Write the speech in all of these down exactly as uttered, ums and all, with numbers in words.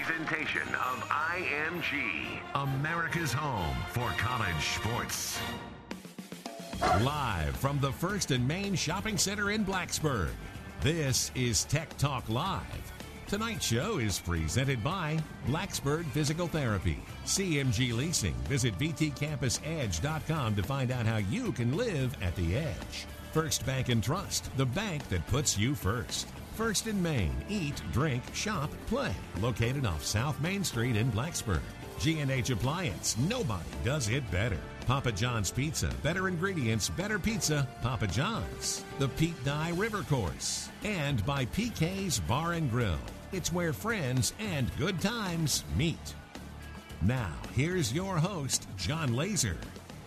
presentation of I M G, America's home for college sports. Live from the First and Main Shopping Center in Blacksburg, this is Tech Talk Live. Tonight's show is presented by Blacksburg Physical Therapy, C M G Leasing. Visit v t campus edge dot com to find out how you can live at the edge. First Bank and Trust, the bank that puts you first. First and Main, eat, drink, shop, play. Located off South Main Street in Blacksburg. G and H Appliance, nobody does it better. Papa John's Pizza, better ingredients, better pizza, Papa John's. The Pete Dye River Course. And by P K's Bar and Grill. It's where friends and good times meet. Now, here's your host, John Laser.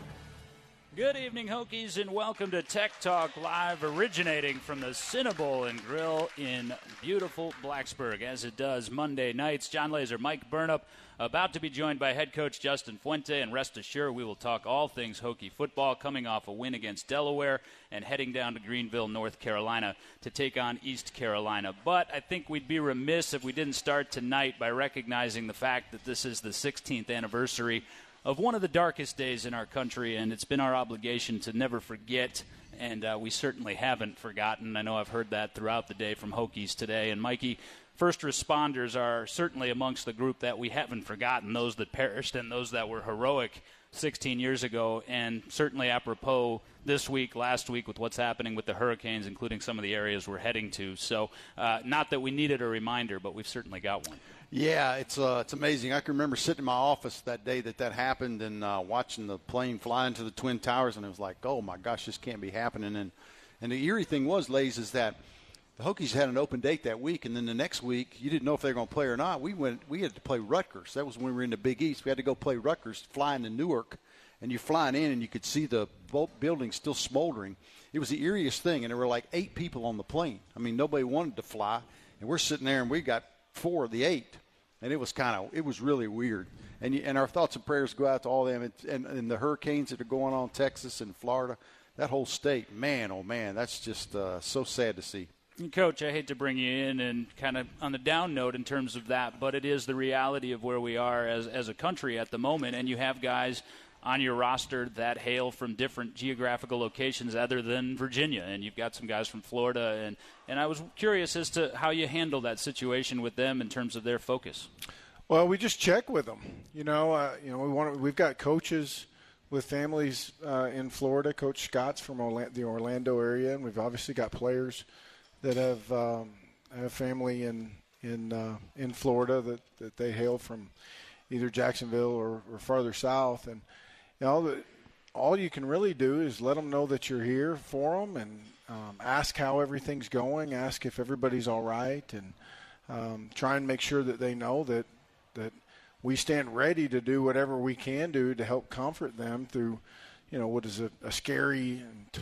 Good evening, Hokies, and welcome to Tech Talk Live, originating from the Cinnabon and Grill in beautiful Blacksburg, as it does Monday nights. John Laser, Mike Burnup, about to be joined by head coach Justin Fuente, and rest assured we will talk all things Hokie football, coming off a win against Delaware and heading down to Greenville, North Carolina to take on East Carolina. But I think we'd be remiss if we didn't start tonight by recognizing the fact that this is the sixteenth anniversary of one of the darkest days in our country, and it's been our obligation to never forget, and uh, we certainly haven't forgotten. I know I've heard that throughout the day from Hokies today. And Mikey, first responders are certainly amongst the group that we haven't forgotten, those that perished and those that were heroic sixteen years ago, and certainly apropos this week, last week, with what's happening with the hurricanes, including some of the areas we're heading to. So uh, not that we needed a reminder, but we've certainly got one. Yeah, it's uh, it's amazing. I can remember sitting in my office that day that that happened and uh, watching the plane fly into the Twin Towers, and it was like, oh, my gosh, this can't be happening. And and the eerie thing was, Lays, is that the Hokies had an open date that week, and then the next week you didn't know if they were going to play or not. We went, we had to play Rutgers. That was when we were in the Big East. We had to go play Rutgers, flying to Newark, and you're flying in, and you could see the building still smoldering. It was the eeriest thing, and there were like eight people on the plane. I mean, nobody wanted to fly, and we're sitting there, and we got four of the eight. And it was kind of, it was really weird. And you, and our thoughts and prayers go out to all them. And, and, and the hurricanes that are going on in Texas and Florida, that whole state, man, oh, man, that's just uh, so sad to see. Coach, I hate to bring you in and kind of on the down note in terms of that, but it is the reality of where we are as, as a country at the moment. And you have guys on your roster that hail from different geographical locations other than Virginia, and you've got some guys from Florida, and, and I was curious as to how you handle that situation with them in terms of their focus. Well, we just check with them. You know, uh, you know, we want we've got coaches with families uh, in Florida. Coach Scott's from Orla- the Orlando area, and we've obviously got players that have um, have family in in uh, in Florida that, that they hail from either Jacksonville or, or farther south, and you know, the, all you can really do is let them know that you're here for them, and um, ask how everything's going, ask if everybody's all right, and um, try and make sure that they know that that we stand ready to do whatever we can do to help comfort them through, you know, what is a, a scary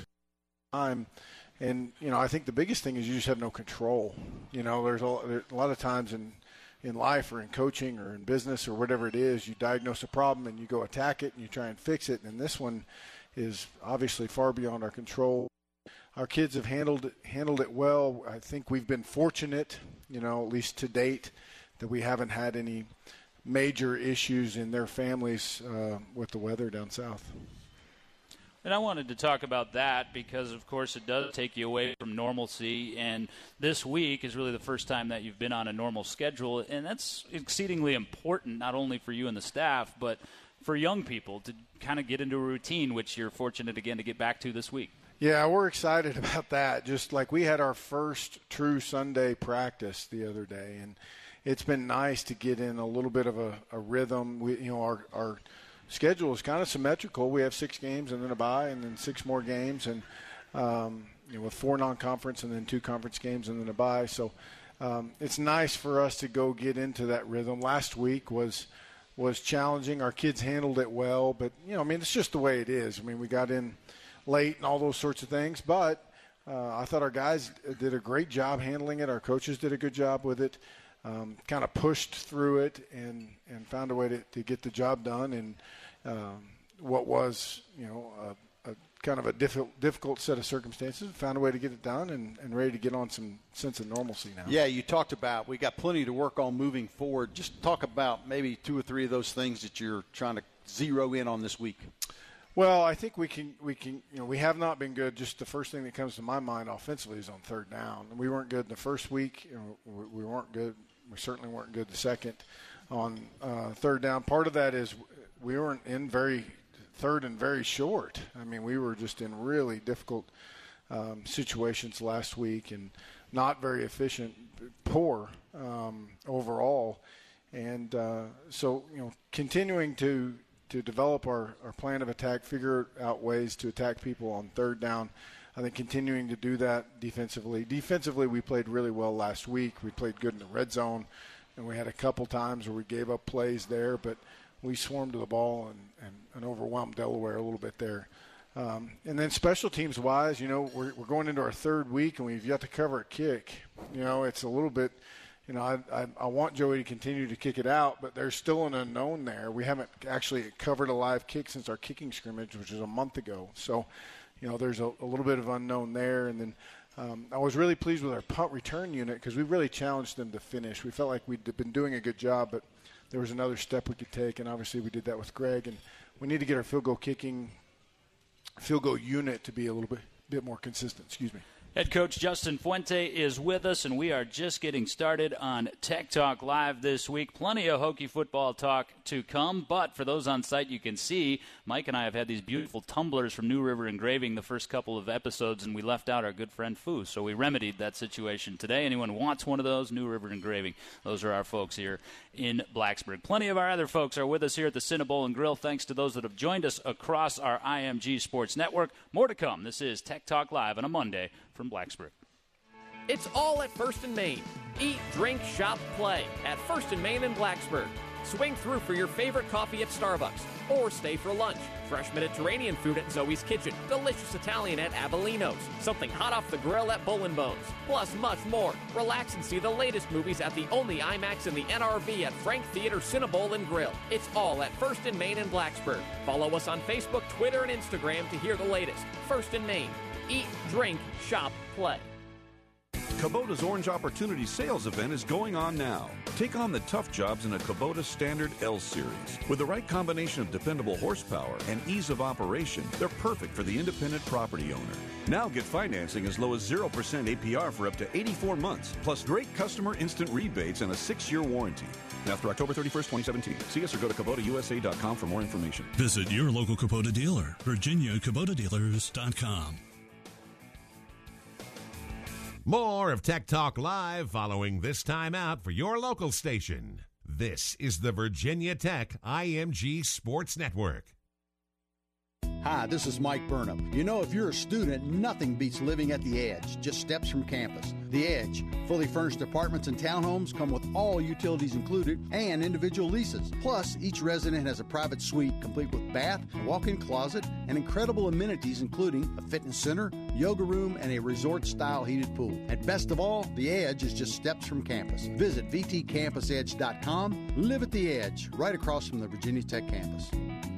time. And, you know, I think the biggest thing is you just have no control. You know, there's a, there's a lot of times in in life or in coaching or in business or whatever it is, you diagnose a problem and you go attack it and you try and fix it. And this one is obviously far beyond our control. Our kids have handled handled it well. I think we've been fortunate, you know, at least to date, that we haven't had any major issues in their families uh, with the weather down south. And I wanted to talk about that because, of course, it does take you away from normalcy. And this week is really the first time that you've been on a normal schedule. And that's exceedingly important, not only for you and the staff, but for young people to kind of get into a routine, which you're fortunate, again, to get back to this week. Yeah, we're excited about that. Just like we had our first true Sunday practice the other day. And it's been nice to get in a little bit of a, a rhythm. We, you know, our, our – schedule is kind of symmetrical. We have six games and then a bye and then six more games, and um, you know, with four non-conference and then two conference games and then a bye. So um, it's nice for us to go get into that rhythm. Last week was was challenging. Our kids handled it well, but, you know, I mean, it's just the way it is. I mean, we got in late and all those sorts of things, but uh, I thought our guys did a great job handling it. Our coaches did a good job with it. Um, kind of pushed through it and, and found a way to, to get the job done. And um, what was, you know, a, a kind of a difficult, difficult set of circumstances, found a way to get it done, and, and ready to get on some sense of normalcy now. Yeah, you talked about we got plenty to work on moving forward. Just talk about maybe two or three of those things that you're trying to zero in on this week. Well, I think we can, we can, you know, we have not been good. Just the first thing that comes to my mind offensively is on third down. We weren't good in the first week. You know, we, we weren't good. We certainly weren't good the second on uh, third down. Part of that is we weren't in very third and very short. I mean, we were just in really difficult um, situations last week and not very efficient, poor um, overall. And uh, so, you know, continuing to to develop our, our plan of attack, figure out ways to attack people on third down. I think continuing to do that defensively. Defensively, we played really well last week. We played good in the red zone, and we had a couple times where we gave up plays there, but we swarmed to the ball and, and, and overwhelmed Delaware a little bit there. Um, and then special teams-wise, you know, we're, we're going into our third week, and we've yet to cover a kick. You know, it's a little bit – You know, I, I I want Joey to continue to kick it out, but there's still an unknown there. We haven't actually covered a live kick since our kicking scrimmage, which was a month ago. So, you know, there's a, a little bit of unknown there. And then um, I was really pleased with our punt return unit because we really challenged them to finish. We felt like we'd been doing a good job, but there was another step we could take, and obviously we did that with Greg. And we need to get our field goal kicking, field goal unit to be a little bit, bit more consistent. Excuse me. Head coach Justin Fuente is with us, and we are just getting started on Tech Talk Live this week. Plenty of Hokie football talk to come, but for those on site, you can see Mike and I have had these beautiful tumblers from New River Engraving the first couple of episodes, and we left out our good friend Foo, so we remedied that situation today. Anyone wants one of those, New River Engraving, those are our folks here in Blacksburg. Plenty of our other folks are with us here at the Cinnabon and Grill. Thanks to those that have joined us across our I M G Sports Network. More to come. This is Tech Talk Live on a Monday from Blacksburg. It's all at First and Main. Eat, drink, shop, play at First and Main in Blacksburg. Swing through for your favorite coffee at Starbucks or stay for lunch. Fresh Mediterranean food at Zoe's Kitchen. Delicious Italian at Avellino's. Something hot off the grill at Bull and Bones. Plus much more. Relax and see the latest movies at the only IMAX in the N R V at Frank Theater Cinnabon and Grill. It's all at First and Main in Blacksburg. Follow us on Facebook, Twitter, and Instagram to hear the latest. First and Main. Eat, drink, shop, play. Kubota's Orange Opportunity Sales Event is going on now. Take on the tough jobs in a Kubota Standard L Series. With the right combination of dependable horsepower and ease of operation, they're perfect for the independent property owner. Now get financing as low as zero percent A P R for up to eighty-four months, plus great customer instant rebates and a six-year warranty. After October thirty-first, twenty seventeen. See us or go to Kubota U S A dot com for more information. Visit your local Kubota dealer, Virginia Kubota Dealers dot com. More of Tech Talk Live following this time out for your local station. This is the Virginia Tech I M G Sports Network. Hi, this is Mike Burnham. You know, if you're a student, nothing beats living at The Edge, just steps from campus. The Edge, fully furnished apartments and townhomes come with all utilities included and individual leases. Plus, each resident has a private suite complete with bath, a walk-in closet, and incredible amenities including a fitness center, yoga room, and a resort-style heated pool. And best of all, The Edge is just steps from campus. Visit V T campus edge dot com. Live at The Edge, right across from the Virginia Tech campus.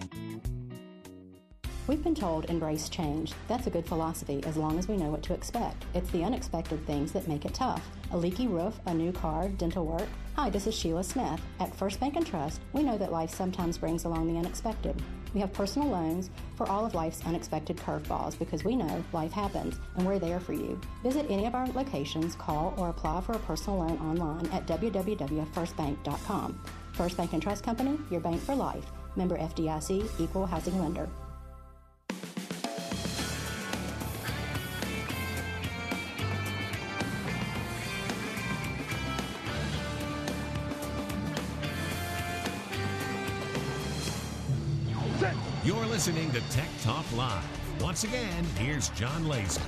We've been told embrace change. That's a good philosophy as long as we know what to expect. It's the unexpected things that make it tough. A leaky roof, a new car, dental work. Hi, this is Sheila Smith. At First Bank and Trust, we know that life sometimes brings along the unexpected. We have personal loans for all of life's unexpected curveballs because we know life happens and we're there for you. Visit any of our locations, call, or apply for a personal loan online at w w w dot first bank dot com. First Bank and Trust Company, your bank for life. Member F D I C, Equal Housing Lender. You're listening to Tech Talk Live. Once again, here's John Laser.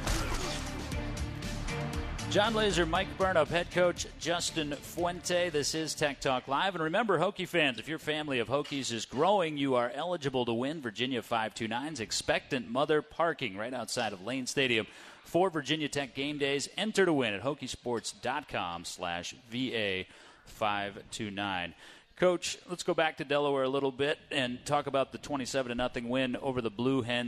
John Laser, Mike Burnham, head coach Justin Fuente. This is Tech Talk Live. And remember, Hokie fans, if your family of Hokies is growing, you are eligible to win Virginia five twenty-nine's Expectant Mother Parking right outside of Lane Stadium for Virginia Tech game days. Enter to win at Hokiesports.com slash VA five twenty-nine. Coach, let's go back to Delaware a little bit and talk about the twenty-seven to nothing win over the Blue Hens.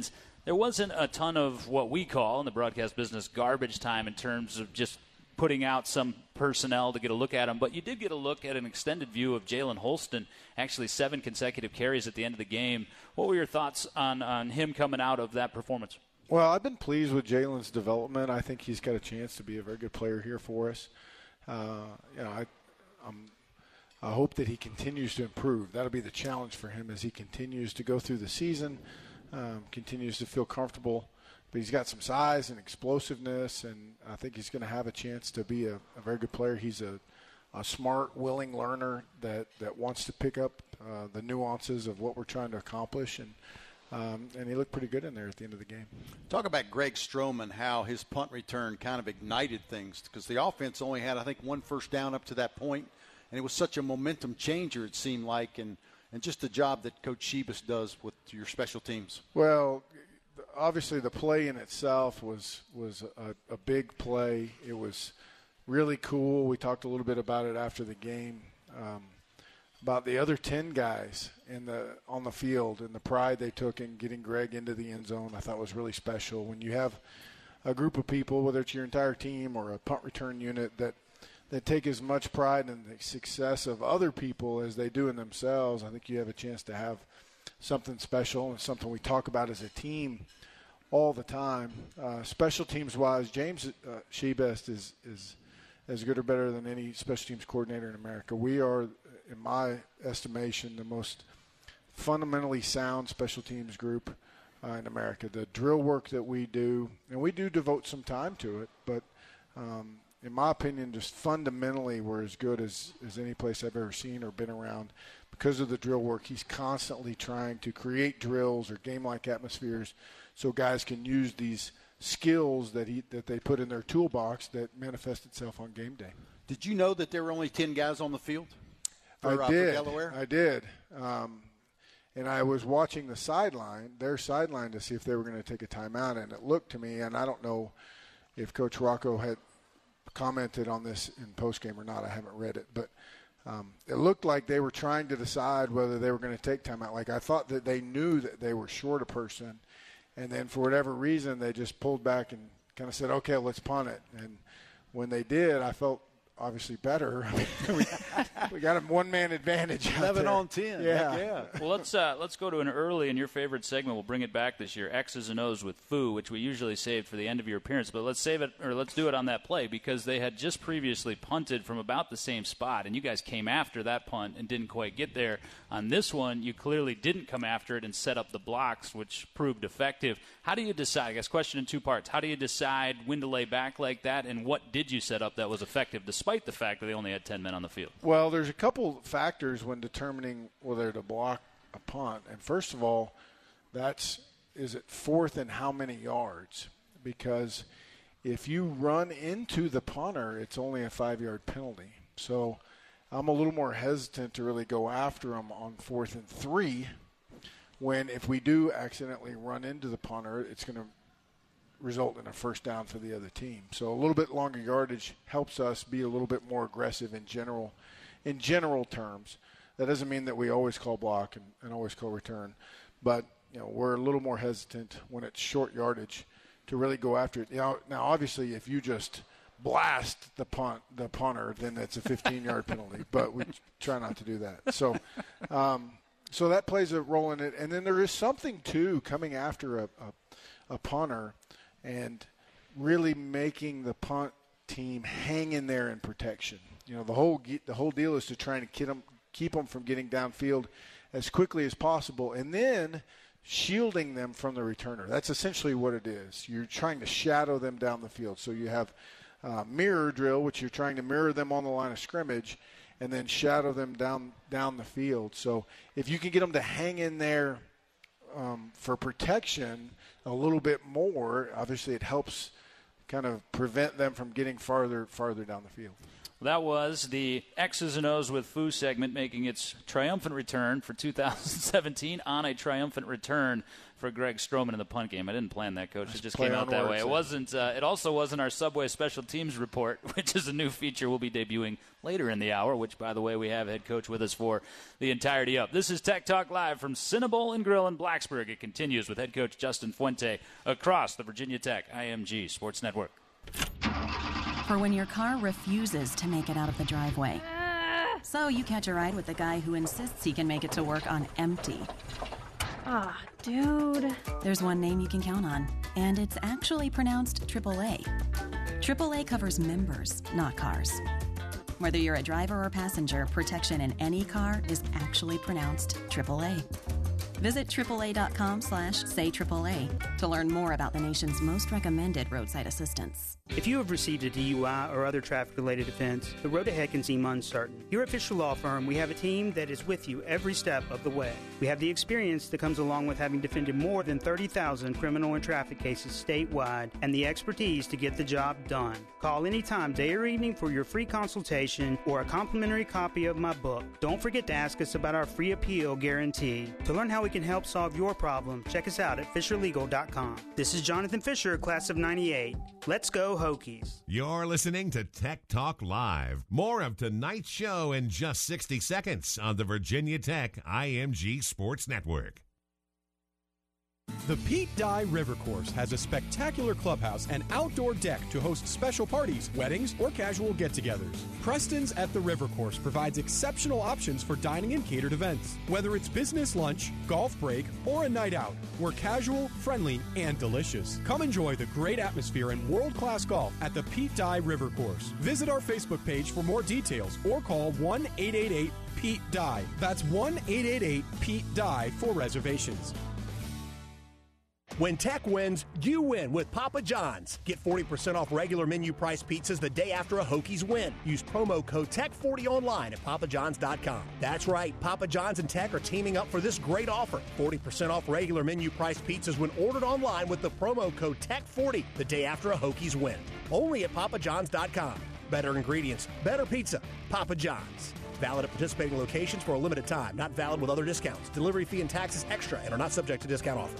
There wasn't a ton of what we call in the broadcast business garbage time in terms of just putting out some personnel to get a look at them, but you did get a look at an extended view of Jalen Holston, actually seven consecutive carries at the end of the game. What were your thoughts on, on him coming out of that performance? Well, I've been pleased with Jalen's development. I think he's got a chance to be a very good player here for us. Uh, you know, I, I'm, I hope that he continues to improve. That'll be the challenge for him as he continues to go through the season, um, continues to feel comfortable. But he's got some size and explosiveness, and I think he's going to have a chance to be a, a very good player. He's a, a smart, willing learner that, that wants to pick up uh, the nuances of what we're trying to accomplish, and um, and he looked pretty good in there at the end of the game. Talk about Greg Stroman, how his punt return kind of ignited things, because the offense only had, I think, one first down up to that point, and it was such a momentum changer, it seemed like, and, and just the job that Coach Shebus does with your special teams. Well, obviously the play in itself was was a, a big play. It was really cool. We talked a little bit about it after the game, um, about the other ten guys in the on the field and the pride they took in getting Greg into the end zone. I thought was really special. When you have a group of people, whether it's your entire team or a punt return unit, that that take as much pride in the success of other people as they do in themselves, I think you have a chance to have something special and something we talk about as a team all the time. Uh, special teams wise, James uh, Shebest is is as good or better than any special teams coordinator in America. We are, in my estimation, the most fundamentally sound special teams group uh, in America. The drill work that we do, and we do devote some time to it, but um, in my opinion, just fundamentally we're as good as, as any place I've ever seen or been around. Because of the drill work, he's constantly trying to create drills or game-like atmospheres so guys can use these skills that he that they put in their toolbox that manifest itself on game day. Did you know that there were only ten guys on the field for, I uh, did. for Delaware? I did. Um, and I was watching the sideline, their sideline, to see if they were going to take a timeout, and it looked to me, and I don't know if Coach Rocco had commented on this in postgame or not. I haven't read it, but um, it looked like they were trying to decide whether they were going to take timeout. Like I thought that they knew that they were short a person, and then for whatever reason they just pulled back and kind of said, okay, let's punt it. And when they did, I felt obviously better. we, we got a one-man advantage out eleven there. on ten. Yeah. yeah. Well, let's uh, let's go to an early in your favorite segment. We'll bring it back this year, X's and O's with Foo, which we usually saved for the end of your appearance. But let's save it, or let's do it on that play, because they had just previously punted from about the same spot, and you guys came after that punt and didn't quite get there. On this one, you clearly didn't come after it and set up the blocks, which proved effective. How do you decide? I guess question in two parts. How do you decide when to lay back like that, and what did you set up that was effective, despite the fact that they only had ten men on the field? Well, there's a couple factors when determining whether to block a punt. And first of all, that's is it fourth and how many yards? Because if you run into the punter, it's only a five-yard penalty. So I'm a little more hesitant to really go after them on fourth and three, when if we do accidentally run into the punter, it's going to result in a first down for the other team. So a little bit longer yardage helps us be a little bit more aggressive in general in general terms. That doesn't mean that we always call block and, and always call return, but you know, we're a little more hesitant when it's short yardage to really go after it. You know, now obviously if you just blast the punt the punter, then it's a fifteen-yard penalty, but we try not to do that. So um, so that plays a role in it. And then there is something too coming after a, a, a punter and really making the punt team hang in there in protection. You know, the whole the whole deal is to try and keep them, keep them from getting downfield as quickly as possible, and then shielding them from the returner. That's essentially what it is. You're trying to shadow them down the field. So you have uh, mirror drill, which you're trying to mirror them on the line of scrimmage, and then shadow them down down the field. So if you can get them to hang in there um, for protection a little bit more, obviously it helps kind of prevent them from getting farther farther down the field. That was the X's and O's with Foo segment making its triumphant return for two thousand seventeen on a triumphant return for Greg Stroman in the punt game. I didn't plan that, Coach. It just came out that way. It wasn't. Uh, it also wasn't our Subway Special Teams Report, which is a new feature we'll be debuting later in the hour, which, by the way, we have head coach with us for the entirety of. This is Tech Talk Live from Cinnabon and Grill in Blacksburg. It continues with head coach Justin Fuente across the Virginia Tech I M G Sports Network. For when your car refuses to make it out of the driveway. So you catch a ride with the guy who insists he can make it to work on empty. Ah, dude. There's one name you can count on, and it's actually pronounced triple A. triple A covers members, not cars. Whether you're a driver or passenger, protection in any car is actually pronounced triple A. Visit triple A dot com slash say triple A to learn more about the nation's most recommended roadside assistance. If you have received a D U I or other traffic-related offense, the road ahead can seem uncertain. Here at Fisher Law Firm, we have a team that is with you every step of the way. We have the experience that comes along with having defended more than thirty thousand criminal and traffic cases statewide and the expertise to get the job done. Call anytime, day or evening, for your free consultation or a complimentary copy of my book. Don't forget to ask us about our free appeal guarantee. To learn how we can help solve your problem, check us out at fisher legal dot com. This is Jonathan Fisher, class of ninety-eight. Let's go Hokies. You're listening to Tech Talk Live. More of tonight's show in just sixty seconds on the Virginia Tech I M G Sports Network. The Pete Dye River Course has a spectacular clubhouse and outdoor deck to host special parties, weddings, or casual get-togethers. Preston's at the River Course provides exceptional options for dining and catered events. Whether it's business lunch, golf break, or a night out, we're casual, friendly, and delicious. Come enjoy the great atmosphere and world-class golf at the Pete Dye River Course. Visit our Facebook page for more details or call one eight eight eight Pete Dye. That's one eight eight eight Pete Dye for reservations. When Tech wins, you win with Papa John's. Get forty percent off regular menu price pizzas the day after a Hokies win. Use promo code Tech forty online at papa johns dot com. That's right, Papa John's and Tech are teaming up for this great offer. forty percent off regular menu price pizzas when ordered online with the promo code Tech forty the day after a Hokies win. Only at papa johns dot com. Better ingredients, better pizza. Papa John's. Valid at participating locations for a limited time. Not valid with other discounts. Delivery fee and taxes extra and are not subject to discount offer.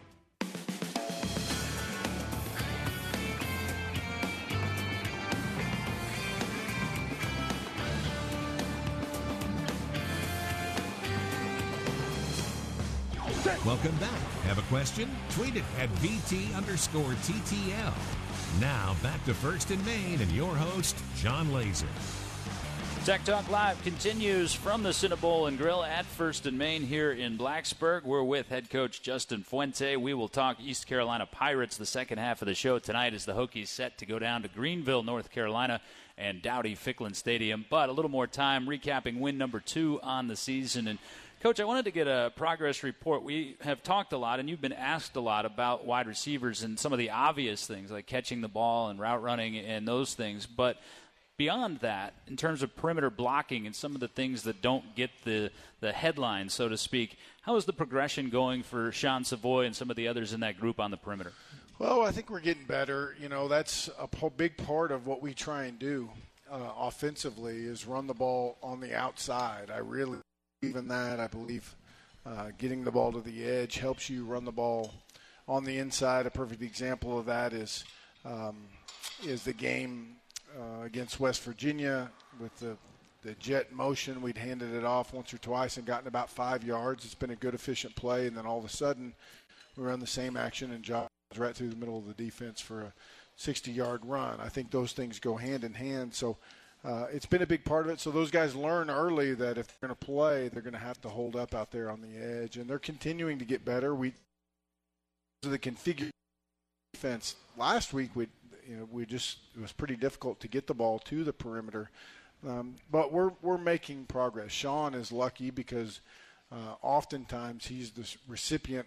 Welcome back. Have a question? Tweet it at V T underscore T T L. Now back to First and Main and your host, John Laser. Tech Talk Live continues from the Cinnabon and Grill at First and Main here in Blacksburg. We're with head coach Justin Fuente. We will talk East Carolina Pirates the second half of the show tonight as the Hokies set to go down to Greenville, North Carolina, and Dowdy-Ficklin Stadium. But a little more time recapping win number two on the season. And Coach, I wanted to get a progress report. We have talked a lot, and you've been asked a lot about wide receivers and some of the obvious things like catching the ball and route running and those things. But beyond that, in terms of perimeter blocking and some of the things that don't get the, the headlines, so to speak, how is the progression going for Sean Savoy and some of the others in that group on the perimeter? Well, I think we're getting better. You know, that's a big part of what we try and do uh, offensively is run the ball on the outside. I really believe in that. I believe uh, getting the ball to the edge helps you run the ball on the inside. A perfect example of that is um, is the game uh, against West Virginia with the, the jet motion. We'd handed it off once or twice and gotten about five yards. It's been a good, efficient play, and then all of a sudden we run the same action and Josh right through the middle of the defense for a sixty-yard run. I think those things go hand in hand. So uh, it's been a big part of it. So those guys learn early that if they're going to play, they're going to have to hold up out there on the edge. And they're continuing to get better. We the configured defense last week, we you know we just it was pretty difficult to get the ball to the perimeter. Um, but we're we're making progress. Sean is lucky because uh, oftentimes he's the recipient,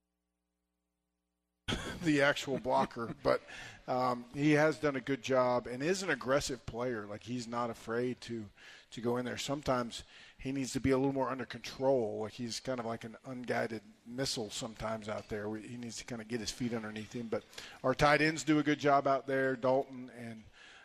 the actual blocker, but um, he has done a good job and is an aggressive player. Like he's not afraid to to go in there. Sometimes he needs to be a little more under control. Like he's kind of like an unguided missile sometimes out there. He needs to kind of get his feet underneath him. But our tight ends do a good job out there, Dalton and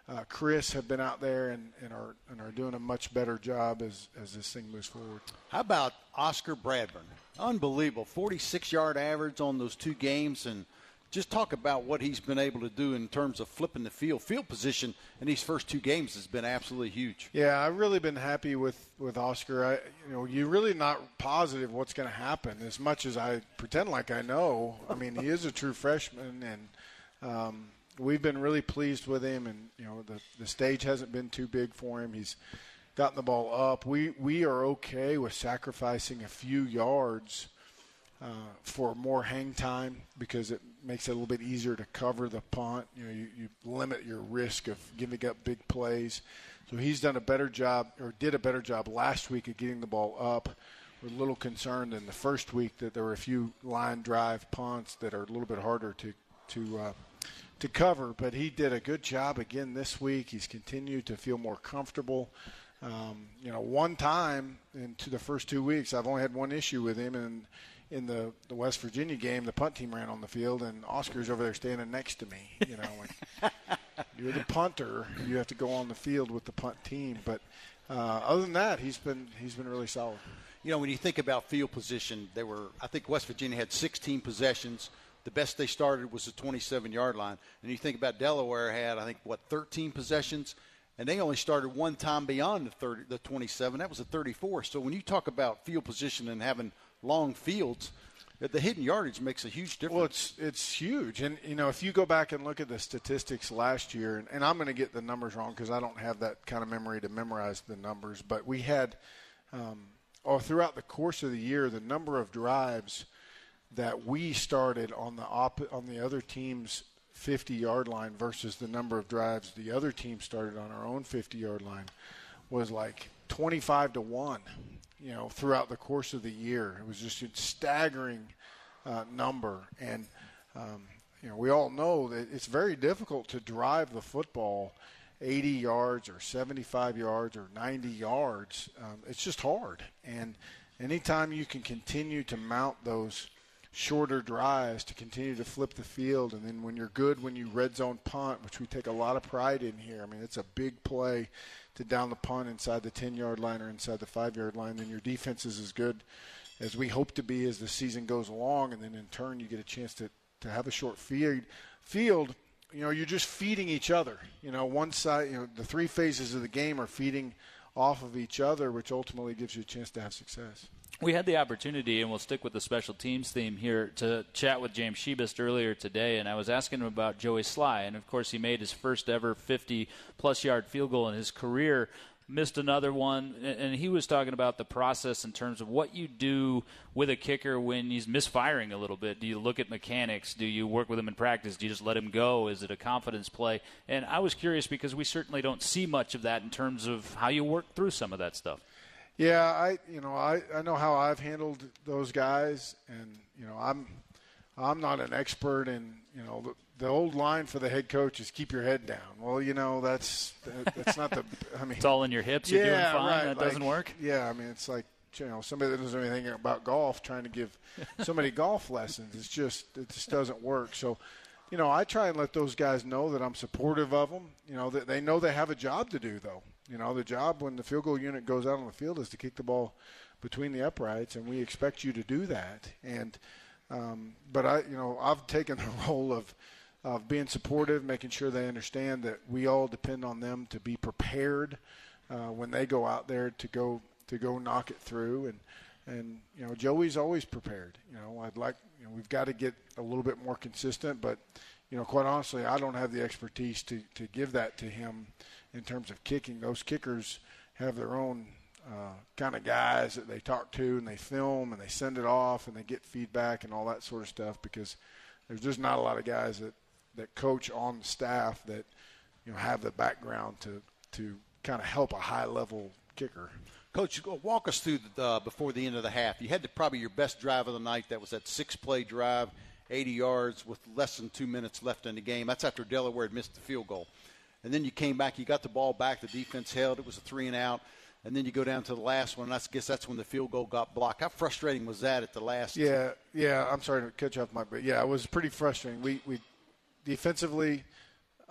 uh, Chris have been out there and, and are and are doing a much better job as, as this thing moves forward. How about Oscar Bradburn? Unbelievable, forty-six-yard average on those two games, and just talk about what he's been able to do in terms of flipping the field. Field position in these first two games has been absolutely huge. Yeah, I've really been happy with, with Oscar. I, you know, you're really not positive what's going to happen as much as I pretend like I know. I mean, he is a true freshman, and um, we've been really pleased with him. And, you know, the, the stage hasn't been too big for him. He's gotten the ball up. We, we are okay with sacrificing a few yards uh, for more hang time because it makes it a little bit easier to cover the punt. You know, you, you limit your risk of giving up big plays. So he's done a better job, or did a better job last week of getting the ball up. We're a little concerned in the first week that there were a few line drive punts that are a little bit harder to to uh, to cover. But he did a good job again this week. He's continued to feel more comfortable. Um, you know, one time into the first two weeks, I've only had one issue with him, and in the, the West Virginia game, the punt team ran on the field, and Oscar's over there standing next to me. You know, when you're the punter, you have to go on the field with the punt team. But uh, other than that, he's been he's been really solid. You know, when you think about field position, they were I think West Virginia had sixteen possessions. The best they started was the twenty-seven-yard line. And you think about Delaware had, I think, what, thirteen possessions? And they only started one time beyond the thirty, the twenty-seven. That was a thirty-four. So when you talk about field position and having long fields, the hidden yardage makes a huge difference. Well, it's it's huge. And, you know, if you go back and look at the statistics last year, and, and I'm going to get the numbers wrong because I don't have that kind of memory to memorize the numbers, but we had, um, or throughout the course of the year, the number of drives that we started on the op- on the other team's fifty-yard line versus the number of drives the other team started on our own fifty-yard line was like twenty-five to one. You know, throughout the course of the year. It was just a staggering uh, number. And, um, you know, we all know that it's very difficult to drive the football eighty yards or seventy-five yards or ninety yards. Um, it's just hard. And anytime you can continue to mount those shorter drives to continue to flip the field, and then when you're good when you red zone punt, which we take a lot of pride in here. I mean, it's a big play to down the punt inside the ten-yard line or inside the five-yard line, then your defense is as good as we hope to be as the season goes along, and then in turn you get a chance to, to have a short field. Field, you know, you're just feeding each other. You know, one side, you know, the three phases of the game are feeding off of each other, which ultimately gives you a chance to have success. We had the opportunity, and we'll stick with the special teams theme here, to chat with James Shebist earlier today, and I was asking him about Joey Sly. And, of course, he made his first ever fifty-plus yard field goal in his career, missed another one, and he was talking about the process in terms of what you do with a kicker when he's misfiring a little bit. Do you look at mechanics? Do you work with him in practice? Do you just let him go? Is it a confidence play? And I was curious because we certainly don't see much of that in terms of how you work through some of that stuff. Yeah, I you know I, I know how I've handled those guys, and you know I'm I'm not an expert in you know the, the old line for the head coach is keep your head down. Well, you know that's that's not the I mean it's all in your hips. You're yeah, doing fine. Right, that like, doesn't work. Yeah, I mean it's like you know somebody that doesn't know anything about golf trying to give somebody golf lessons. It's just it just doesn't work. So. You know, I try and let those guys know that I'm supportive of them. You know, that they know they have a job to do, though. You know, the job when the field goal unit goes out on the field is to kick the ball between the uprights, and we expect you to do that. And, um, but I, you know, I've taken the role of, of being supportive, making sure they understand that we all depend on them to be prepared uh, when they go out there to go to go knock it through. And, and you know, Joey's always prepared. You know, I'd like. You know, we've got to get a little bit more consistent, but, you know, quite honestly, I don't have the expertise to, to give that to him in terms of kicking. Those kickers have their own uh, kind of guys that they talk to and they film and they send it off and they get feedback and all that sort of stuff because there's just not a lot of guys that, that coach on the staff that, you know, have the background to, to kind of help a high-level kicker. Coach, walk us through the, uh, before the end of the half. You had the, probably your best drive of the night. That was that six-play drive, eighty yards with less than two minutes left in the game. That's after Delaware had missed the field goal. And then you came back. You got the ball back. The defense held. It was a three and out. And then you go down to the last one. And I guess that's when the field goal got blocked. How frustrating was that at the last? Yeah, yeah. I'm sorry to cut you off, Mike, but, yeah, it was pretty frustrating. We, we defensively,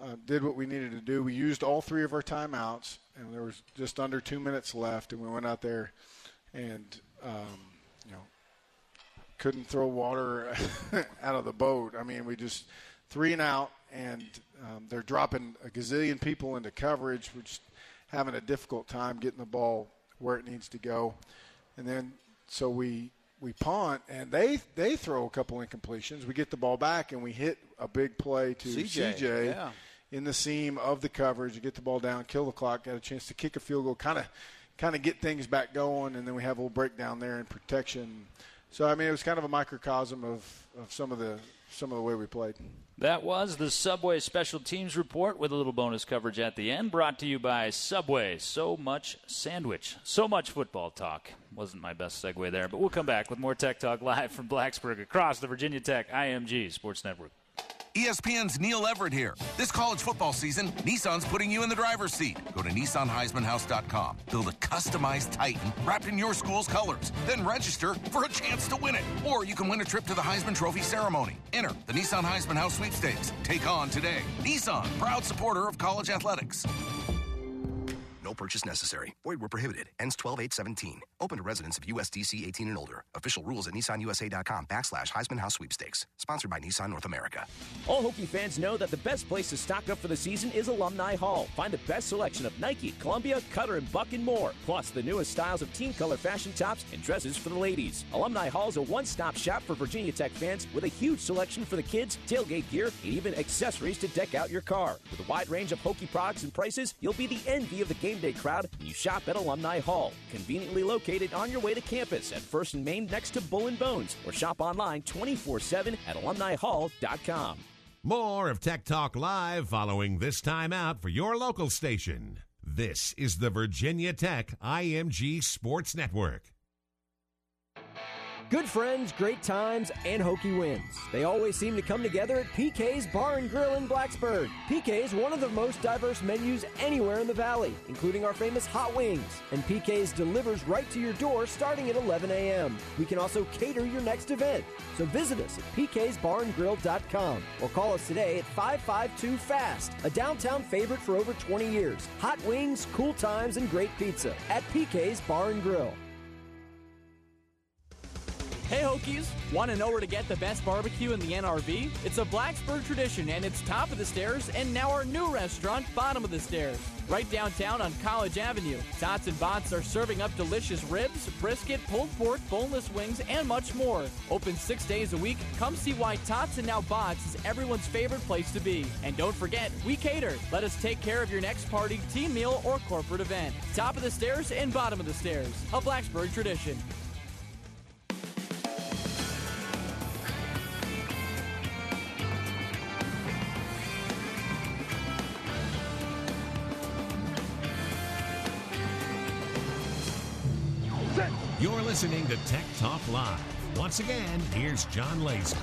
uh, did what we needed to do. We used all three of our timeouts, and there was just under two minutes left, and we went out there and, um, you know, couldn't throw water out of the boat. I mean, we just three and out, and um, they're dropping a gazillion people into coverage. We're just having a difficult time getting the ball where it needs to go. And then so we we punt, and they they throw a couple incompletions. We get the ball back, and we hit a big play to C J, C J yeah. in the seam of the coverage. Get the ball down, kill the clock, got a chance to kick a field goal, kind of kind of get things back going, and then we have a little breakdown there in protection. So, I mean, it was kind of a microcosm of, of some of the some of the way we played. That was the Subway Special Teams Report with a little bonus coverage at the end, brought to you by Subway. So much sandwich. So much football talk. Wasn't my best segue there, but we'll come back with more Tech Talk live from Blacksburg across the Virginia Tech I M G Sports Network. E S P N's Neil Everett here. This college football season, Nissan's putting you in the driver's seat. Go to Nissan Heisman House dot com. Build a customized Titan wrapped in your school's colors. Then register for a chance to win it. Or you can win a trip to the Heisman Trophy ceremony. Enter the Nissan Heisman House Sweepstakes. Take on today. Nissan, proud supporter of college athletics. No purchase necessary. Void where prohibited. Ends twelve eight seventeen. Open to residents of U S D C eighteen and older. Official rules at Nissan U S A dot com backslash Heisman House Sweepstakes. Sponsored by Nissan North America. All Hokie fans know that the best place to stock up for the season is Alumni Hall. Find the best selection of Nike, Columbia, Cutter, and Buck, and more. Plus, the newest styles of team color fashion tops and dresses for the ladies. Alumni Hall is a one-stop shop for Virginia Tech fans with a huge selection for the kids, tailgate gear, and even accessories to deck out your car. With a wide range of Hokie products and prices, you'll be the envy of the game day crowd when you shop at Alumni Hall. Conveniently located on your way to campus at First and Main next to Bull and Bones, or shop online twenty-four seven at alumni hall dot com. More of Tech Talk Live following this timeout for your local station. This is the Virginia Tech I M G Sports Network. Good friends, great times, and Hokie wins. They always seem to come together at P K's Bar and Grill in Blacksburg. P K is one of the most diverse menus anywhere in the valley, including our famous hot wings. And P K's delivers right to your door starting at eleven a.m. We can also cater your next event. So visit us at p k's bar and grill dot com or call us today at five five two FAST, a downtown favorite for over twenty years. Hot wings, cool times, and great pizza at P K's Bar and Grill. Hey Hokies, want to know where to get the best barbecue in the N R V? It's a Blacksburg tradition, and it's Top of the Stairs and now our new restaurant, Bottom of the Stairs. Right downtown on College Avenue, Tots and Bots are serving up delicious ribs, brisket, pulled pork, boneless wings, and much more. Open six days a week. Come see why Tots and now Bots is everyone's favorite place to be. And don't forget, we cater. Let us take care of your next party, team meal, or corporate event. Top of the Stairs and Bottom of the Stairs, a Blacksburg tradition. You're listening to Tech Talk Live. Once again, here's John Laser.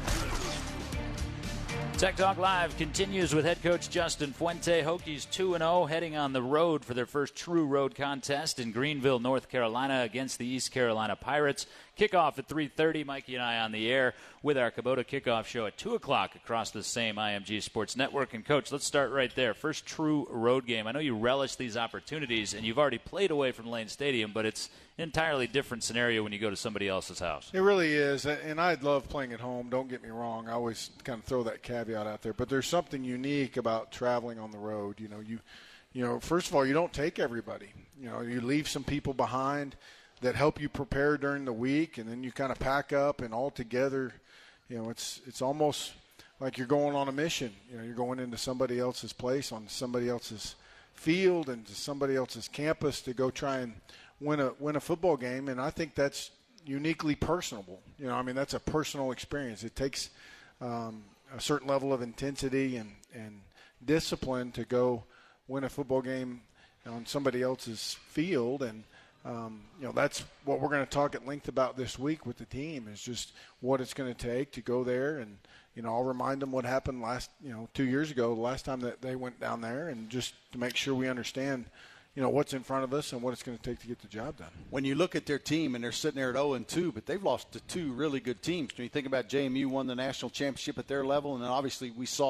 Tech Talk Live continues with head coach Justin Fuente. Hokies two and oh heading on the road for their first true road contest in Greenville, North Carolina against the East Carolina Pirates. Kickoff at three thirty. Mikey and I on the air with our Kubota kickoff show at two o'clock across the same I M G Sports Network. And, Coach, let's start right there. First true road game. I know you relish these opportunities, and you've already played away from Lane Stadium, but it's an entirely different scenario when you go to somebody else's house. It really is, and I love playing at home. Don't get me wrong. I always kind of throw that caveat out there. But there's something unique about traveling on the road. You know, you, you know, first of all, you don't take everybody. You know, you leave some people behind that help you prepare during the week, and then you kind of pack up, and all together, you know, it's it's almost like you're going on a mission. You know, you're going into somebody else's place, on somebody else's field, and to somebody else's campus to go try and win a win a football game. And I think that's uniquely personable. You know, I mean, that's a personal experience. It takes um, a certain level of intensity and, and discipline to go win a football game on somebody else's field. And Um, you know, that's what we're going to talk at length about this week with the team, is just what it's going to take to go there. And, you know, I'll remind them what happened last, you know, two years ago, the last time that they went down there, and just to make sure we understand, you know, what's in front of us and what it's going to take to get the job done. When you look at their team, and they're sitting there at oh and two, but they've lost to two really good teams. When you think about J M U won the national championship at their level, and then obviously we saw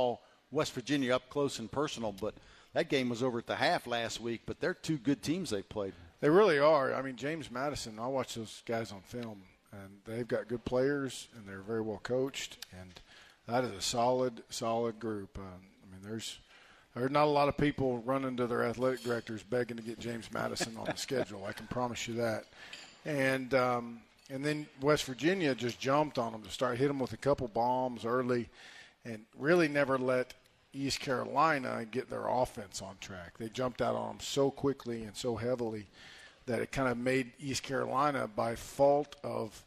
West Virginia up close and personal, but that game was over at the half last week. But they're two good teams they played. They really are. I mean, James Madison, I watch those guys on film, and they've got good players, and they're very well coached, and that is a solid, solid group. Uh, I mean, there's there's not a lot of people running to their athletic directors begging to get James Madison on the schedule. I can promise you that. And um, and then West Virginia just jumped on them to start, hit them with a couple bombs early, and really never let East Carolina get their offense on track. They jumped out on them so quickly and so heavily that it kind of made East Carolina, by fault of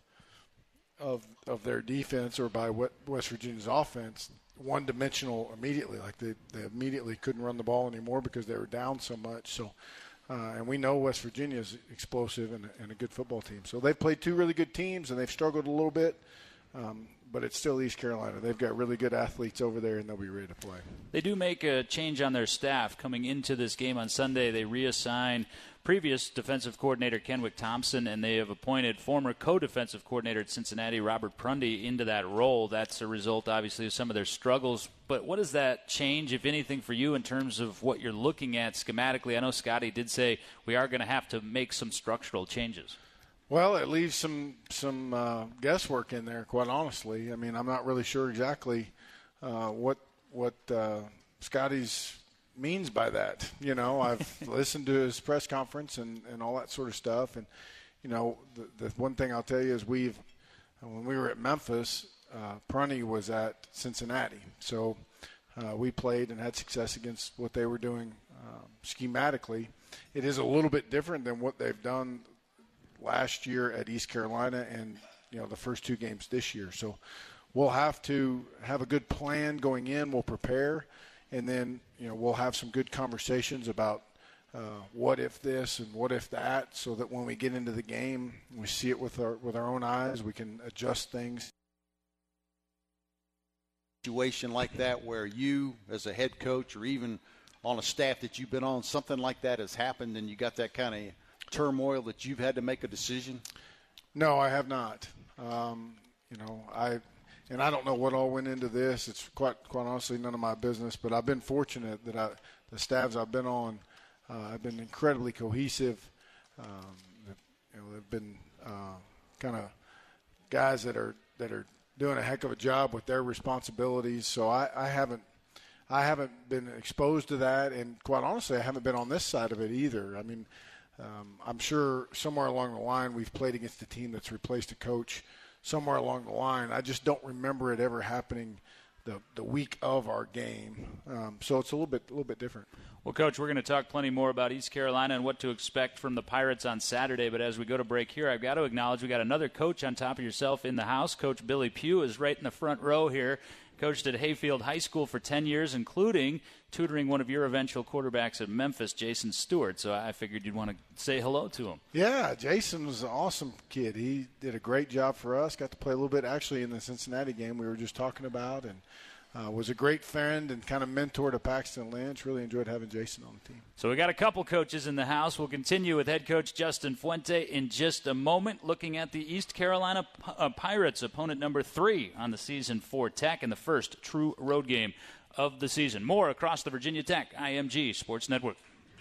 of of their defense or by what West Virginia's offense, one-dimensional immediately. Like they, they immediately couldn't run the ball anymore because they were down so much. So, uh, and we know West Virginia is explosive and, and a good football team. So they've played two really good teams, and they've struggled a little bit. Um, but it's still East Carolina. They've got really good athletes over there, and they'll be ready to play. They do make a change on their staff coming into this game on Sunday. They reassign previous defensive coordinator Kenwick Thompson, and they have appointed former co-defensive coordinator at Cincinnati, Robert Prundy, into that role. That's a result, obviously, of some of their struggles. But what does that change, if anything, for you in terms of what you're looking at schematically? I know Scotty did say we are going to have to make some structural changes. Well, it leaves some some uh, guesswork in there, quite honestly. I mean, I'm not really sure exactly uh, what what uh, Scotty's means by that. You know, I've listened to his press conference and, and all that sort of stuff. And, you know, the, the one thing I'll tell you is we've, when we were at Memphis, uh, Prunty was at Cincinnati. So uh, we played and had success against what they were doing uh, schematically. It is a little bit different than what they've done last year at East Carolina and, you know, the first two games this year. So we'll have to have a good plan going in. We'll prepare, and then, you know, we'll have some good conversations about uh, what if this and what if that, so that when we get into the game, we see it with our with our own eyes. We can adjust things. Situation like that where you, as a head coach, or even on a staff that you've been on, something like that has happened, and you got that kind of turmoil that you've had to make a decision? No, I have not. Um, you know, I and I don't know what all went into this. It's quite quite honestly none of my business. But I've been fortunate that I, the staffs I've been on, uh, have been incredibly cohesive. Um, you know, they've been uh, kind of guys that are that are doing a heck of a job with their responsibilities. So I, I haven't. I haven't been exposed to that, and quite honestly, I haven't been on this side of it either. I mean, Um, I'm sure somewhere along the line we've played against a team that's replaced a coach somewhere along the line. I just don't remember it ever happening the the week of our game. Um, so it's a little bit a little bit different. Well, Coach, we're going to talk plenty more about East Carolina and what to expect from the Pirates on Saturday. But as we go to break here, I've got to acknowledge we got another coach on top of yourself in the house. Coach Billy Pugh is right in the front row here. Coached at Hayfield High School for ten years, including tutoring one of your eventual quarterbacks at Memphis, Jason Stewart. So I figured you'd want to say hello to him. Yeah, Jason was an awesome kid. He did a great job for us. Got to play a little bit actually in the Cincinnati game we were just talking about, and uh, was a great friend and kind of mentor to Paxton Lynch. Really enjoyed having Jason on the team. So we got a couple coaches in the house. We'll continue with head coach Justin Fuente in just a moment, looking at the East Carolina P- uh, Pirates, opponent number three on the season for Tech, and the first true road game of the season. More across the Virginia Tech I M G Sports Network.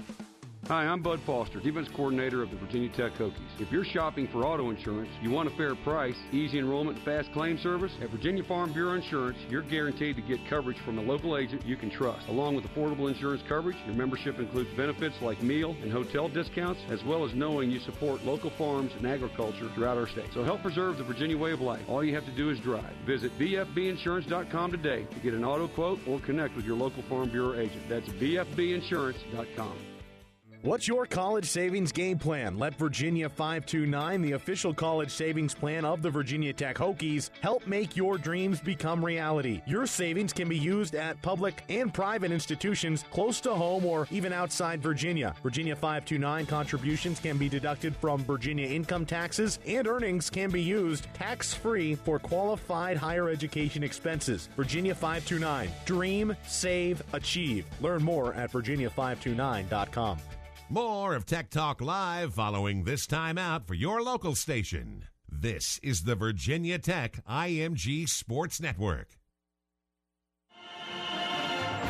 Hi, I'm Bud Foster, defense coordinator of the Virginia Tech Hokies. If you're shopping for auto insurance, you want a fair price, easy enrollment, and fast claim service, at Virginia Farm Bureau Insurance, you're guaranteed to get coverage from a local agent you can trust. Along with affordable insurance coverage, your membership includes benefits like meal and hotel discounts, as well as knowing you support local farms and agriculture throughout our state. So help preserve the Virginia way of life. All you have to do is drive. Visit V F B insurance dot com today to get an auto quote or connect with your local Farm Bureau agent. That's V F B insurance dot com. What's your college savings game plan? Let Virginia five two nine, the official college savings plan of the Virginia Tech Hokies, help make your dreams become reality. Your savings can be used at public and private institutions close to home or even outside Virginia. Virginia five two nine contributions can be deducted from Virginia income taxes, and earnings can be used tax-free for qualified higher education expenses. Virginia five two nine. Dream, save, achieve. Learn more at virginia five two nine dot com. More of Tech Talk Live following this time out for your local station. This is the Virginia Tech I M G Sports Network.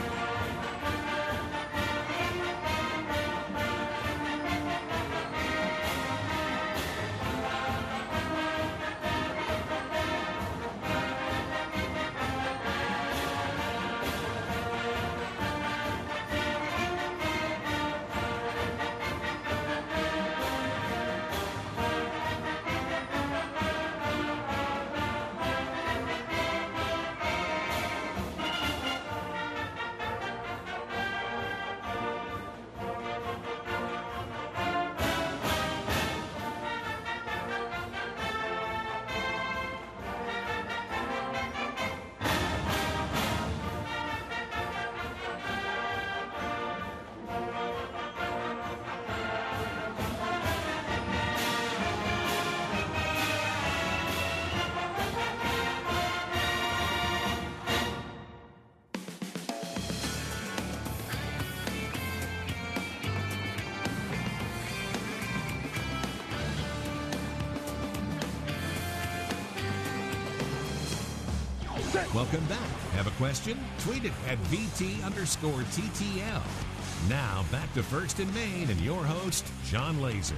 Welcome back. Have a question? Tweet it at V T underscore T T L. Now back to First and Main and your host, John Laser.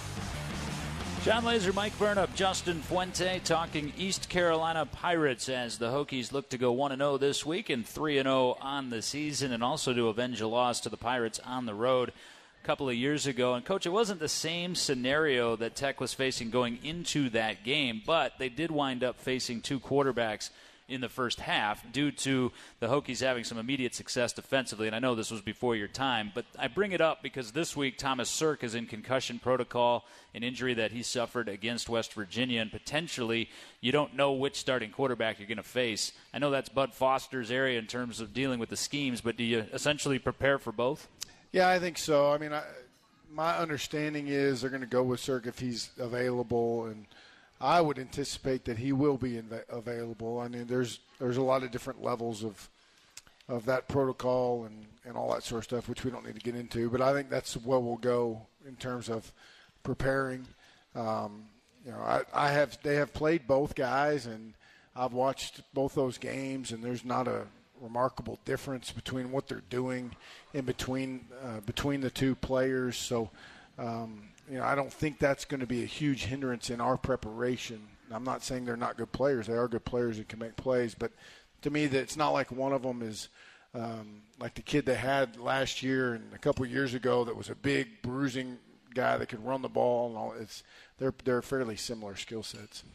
John Laser, Mike Burnup, Justin Fuente talking East Carolina Pirates as the Hokies look to go one and oh this week and three and oh on the season, and also to avenge a loss to the Pirates on the road a couple of years ago. And, Coach, it wasn't the same scenario that Tech was facing going into that game, but they did wind up facing two quarterbacks in the first half due to the Hokies having some immediate success defensively. And I know this was before your time, but I bring it up because this week Thomas Sirk is in concussion protocol, an injury that he suffered against West Virginia, and potentially you don't know which starting quarterback you're going to face. I know that's Bud Foster's area in terms of dealing with the schemes, but do you essentially prepare for both? Yeah, I think so. I mean, I, my understanding is they're going to go with Sirk if he's available, and I would anticipate that he will be inv- available. I mean, there's there's a lot of different levels of of that protocol and, and all that sort of stuff, which we don't need to get into. But I think that's where we'll go in terms of preparing. Um, you know, I, I have they have played both guys, and I've watched both those games, and there's not a remarkable difference between what they're doing in between uh, between the two players. So. Um, You know, I don't think that's going to be a huge hindrance in our preparation. I'm not saying they're not good players. They are good players and can make plays. But to me, that it's not like one of them is um, like the kid they had last year and a couple of years ago that was a big bruising guy that could run the ball. And all. It's they're they're fairly similar skill sets.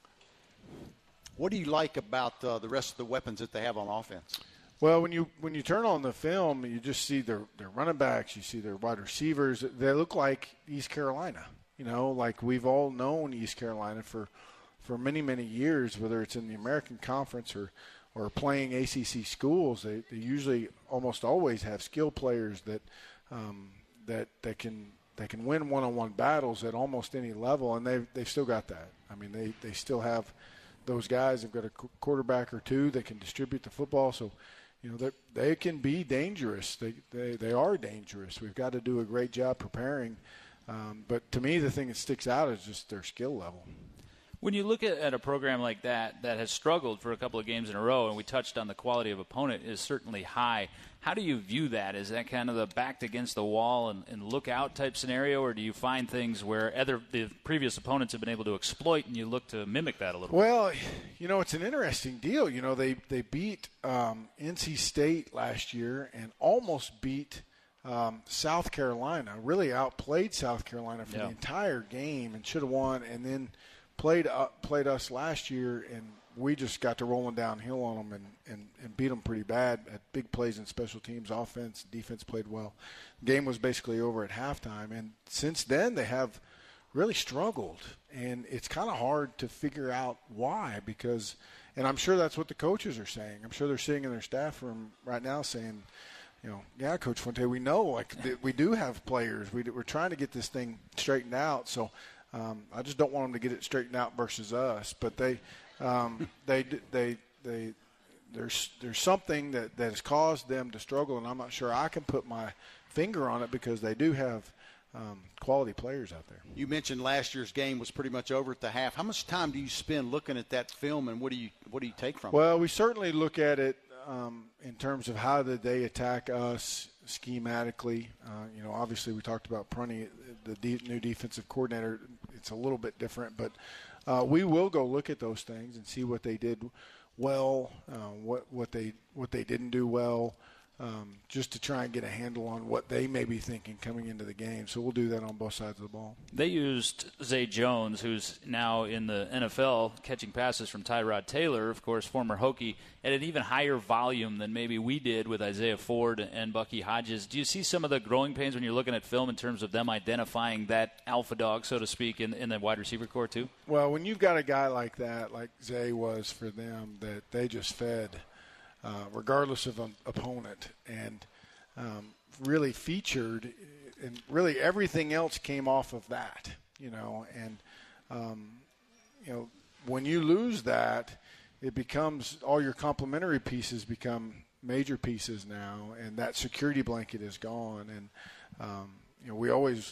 What do you like about uh, the rest of the weapons that they have on offense? Well, when you when you turn on the film, you just see their, their running backs, you see their wide receivers. They look like East Carolina, you know, like we've all known East Carolina for, for many, many years, whether it's in the American Conference or, or playing A C C schools. They, they usually almost always have skill players that um, that that can that can win one-on-one battles at almost any level, and they've, they've still got that. I mean, they, they still have those guys. They've got a quarterback or two that can distribute the football, so – you know, they they can be dangerous. They, they they are dangerous. We've got to do a great job preparing. Um, but to me, the thing that sticks out is just their skill level. When you look at, at a program like that that has struggled for a couple of games in a row, and we touched on the quality of opponent is certainly high, how do you view that? Is that kind of the backed against the wall and, and look out type scenario, or do you find things where other the previous opponents have been able to exploit and you look to mimic that a little well, bit? Well, you know, it's an interesting deal. You know, they, they beat um, N C State last year and almost beat um, South Carolina, really outplayed South Carolina for yeah. the entire game and should have won, and then – Played uh, played us last year, and we just got to rolling downhill on them and, and, and beat them pretty bad. Had big plays in special teams, offense, defense played well. The game was basically over at halftime, and since then they have really struggled, and it's kind of hard to figure out why because – and I'm sure that's what the coaches are saying. I'm sure they're sitting in their staff room right now saying, you know, yeah, Coach Fuente, we know like we do have players. We, we're trying to get this thing straightened out, so – Um, I just don't want them to get it straightened out versus us, but they, um, they, they, they, there's there's something that, that has caused them to struggle, and I'm not sure I can put my finger on it because they do have um, quality players out there. You mentioned last year's game was pretty much over at the half. How much time do you spend looking at that film, and what do you what do you take from it? Well, we certainly look at it um, in terms of how did they attack us schematically. Uh, you know, obviously we talked about Prunty, the de- new defensive coordinator. It's a little bit different, but uh, we will go look at those things and see what they did well, uh, what what they what they didn't do well, um, just to try and get a handle on what they may be thinking coming into the game. So we'll do that on both sides of the ball. They used Zay Jones, who's now in the N F L, catching passes from Tyrod Taylor, of course, former Hokie, at an even higher volume than maybe we did with Isaiah Ford and Bucky Hodges. Do you see some of the growing pains when you're looking at film in terms of them identifying that alpha dog, so to speak, in, in the wide receiver core too? Well, when you've got a guy like that, like Zay was for them, that they just fed – Uh, regardless of an opponent, and um, really featured, and really everything else came off of that, you know. And um, you know, when you lose that, it becomes all your complementary pieces become major pieces now, and that security blanket is gone. And um, you know, we always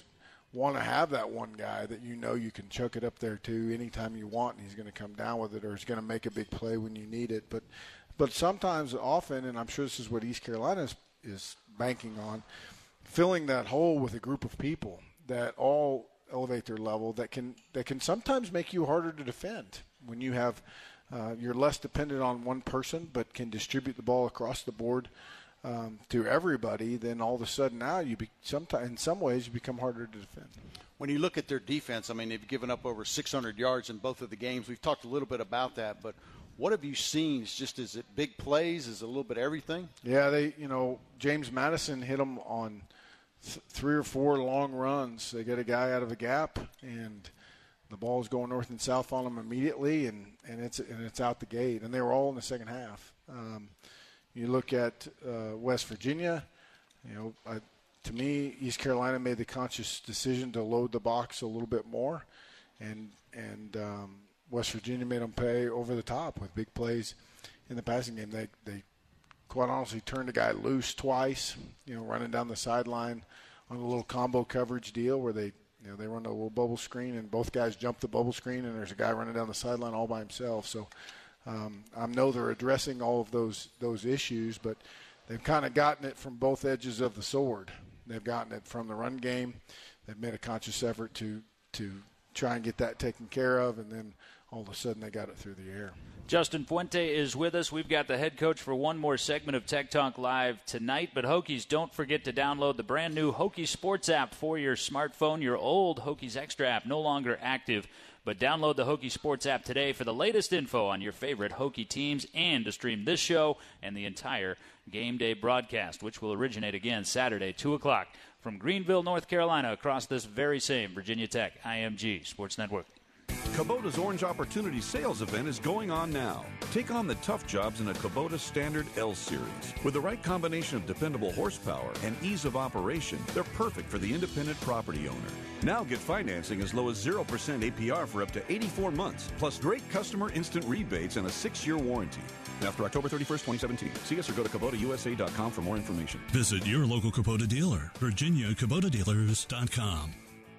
want to have that one guy that you know you can chuck it up there to anytime you want, and he's going to come down with it, or he's going to make a big play when you need it. But but sometimes, often, and I'm sure this is what East Carolina is, is banking on, filling that hole with a group of people that all elevate their level, that can that can sometimes make you harder to defend when you have uh, you're less dependent on one person, but can distribute the ball across the board um, to everybody. Then all of a sudden now you be, sometimes in some ways you become harder to defend. When you look at their defense, I mean, they've given up over six hundred yards in both of the games. We've talked a little bit about that, but what have you seen? Is just is it big plays? Is it a little bit of everything? Yeah, they you know James Madison hit them on th- three or four long runs. They get a guy out of a gap, and the ball's going north and south on them immediately, and, and it's and it's out the gate. And they were all in the second half. Um, you look at uh, West Virginia, you know, I, to me, East Carolina made the conscious decision to load the box a little bit more, and and um, West Virginia made them pay over the top with big plays in the passing game. They they quite honestly turned a guy loose twice, you know, running down the sideline on a little combo coverage deal where they. You know, they run a little bubble screen, and both guys jump the bubble screen, and there's a guy running down the sideline all by himself. So um, I know they're addressing all of those those issues, but they've kind of gotten it from both edges of the sword. They've gotten it from the run game. They've made a conscious effort to to try and get that taken care of, and then all of a sudden they got it through the air. Justin Fuente is with us. We've got the head coach for one more segment of Tech Talk Live tonight. But Hokies, don't forget to download the brand new Hokies Sports app for your smartphone. Your old Hokies Extra app no longer active. But download the Hokies Sports app today for the latest info on your favorite Hokie teams and to stream this show and the entire game day broadcast, which will originate again Saturday, two o'clock from Greenville, North Carolina, across this very same Virginia Tech I M G Sports Network. Kubota's Orange Opportunity Sales Event is going on now. Take on the tough jobs in a Kubota Standard L Series. With the right combination of dependable horsepower and ease of operation, they're perfect for the independent property owner. Now get financing as low as zero percent A P R for up to eighty-four months, plus great customer instant rebates and a six-year warranty. After October thirty-first, twenty seventeen. See us or go to Kubota U S A dot com for more information. Visit your local Kubota dealer, Virginia Kubota Dealers dot com.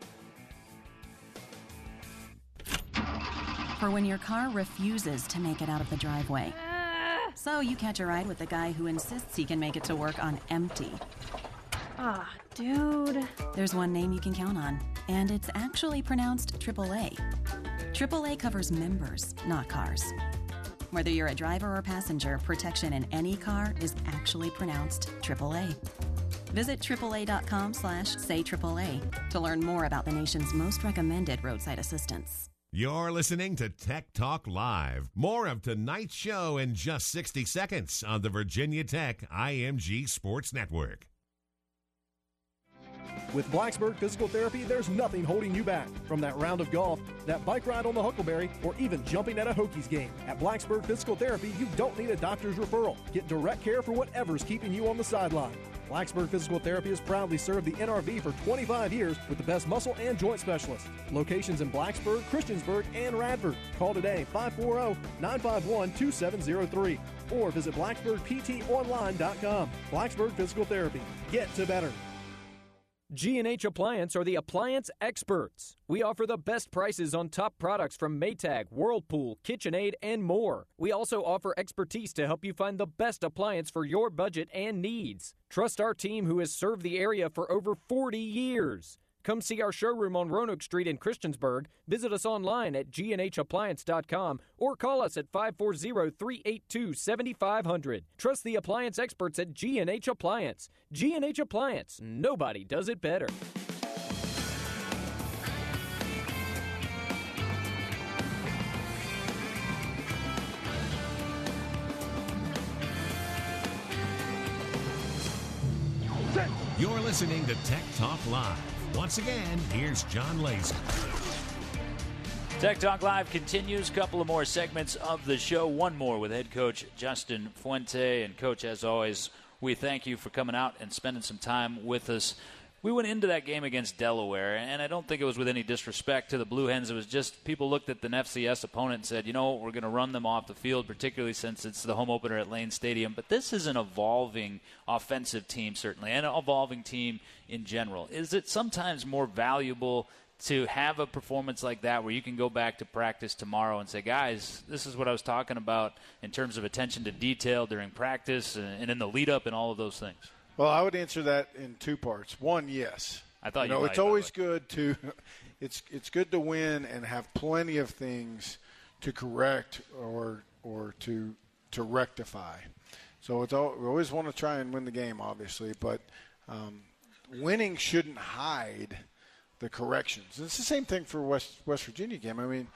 For when your car refuses to make it out of the driveway. So you catch a ride with the guy who insists he can make it to work on empty. Ah, dude. There's one name you can count on, and it's actually pronounced triple A. triple A covers members, not cars. Whether you're a driver or passenger, protection in any car is actually pronounced triple A. Visit triple A dot com slash say triple A to learn more about the nation's most recommended roadside assistance. You're listening to Tech Talk Live. More of tonight's show in just sixty seconds on the Virginia Tech I M G Sports Network. With Blacksburg Physical Therapy, there's nothing holding you back. From that round of golf, that bike ride on the Huckleberry, or even jumping at a Hokies game. At Blacksburg Physical Therapy, you don't need a doctor's referral. Get direct care for whatever's keeping you on the sideline. Blacksburg Physical Therapy has proudly served the N R V for twenty-five years with the best muscle and joint specialists. Locations in Blacksburg, Christiansburg, and Radford. Call today, five four zero, nine five one, two seven zero three, or visit blacksburg p t online dot com. Blacksburg Physical Therapy. Get to better. G and H Appliance are the appliance experts. We offer the best prices on top products from Maytag, Whirlpool, KitchenAid, and more. We also offer expertise to help you find the best appliance for your budget and needs. Trust our team who has served the area for over forty years. Come see our showroom on Roanoke Street in Christiansburg. Visit us online at g n h appliance dot com or call us at five four zero, three eight two, seven five zero zero. Trust the appliance experts at G and H Appliance. G and H Appliance. Nobody does it better. You're listening to Tech Talk Live. Once again, here's John Laser. Tech Talk Live continues. Couple of more segments of the show. One more with head coach Justin Fuente. And, Coach, as always, we thank you for coming out and spending some time with us. We we went into that game against Delaware, and I don't think it was with any disrespect to the Blue Hens. It was just people looked at an F C S opponent and said, you know, we're going to run them off the field, particularly since it's the home opener at Lane Stadium. But this is an evolving offensive team, certainly, and an evolving team in general. Is it sometimes more valuable to have a performance like that where you can go back to practice tomorrow and say, guys, this is what I was talking about in terms of attention to detail during practice and in the lead-up and all of those things? Well, I would answer that in two parts. One, yes. I thought you you know might, it's always good to it's it's good to win and have plenty of things to correct or or to to rectify. So it's all, we always want to try and win the game, obviously, but um, winning shouldn't hide the corrections. And it's the same thing for West West Virginia game. I mean,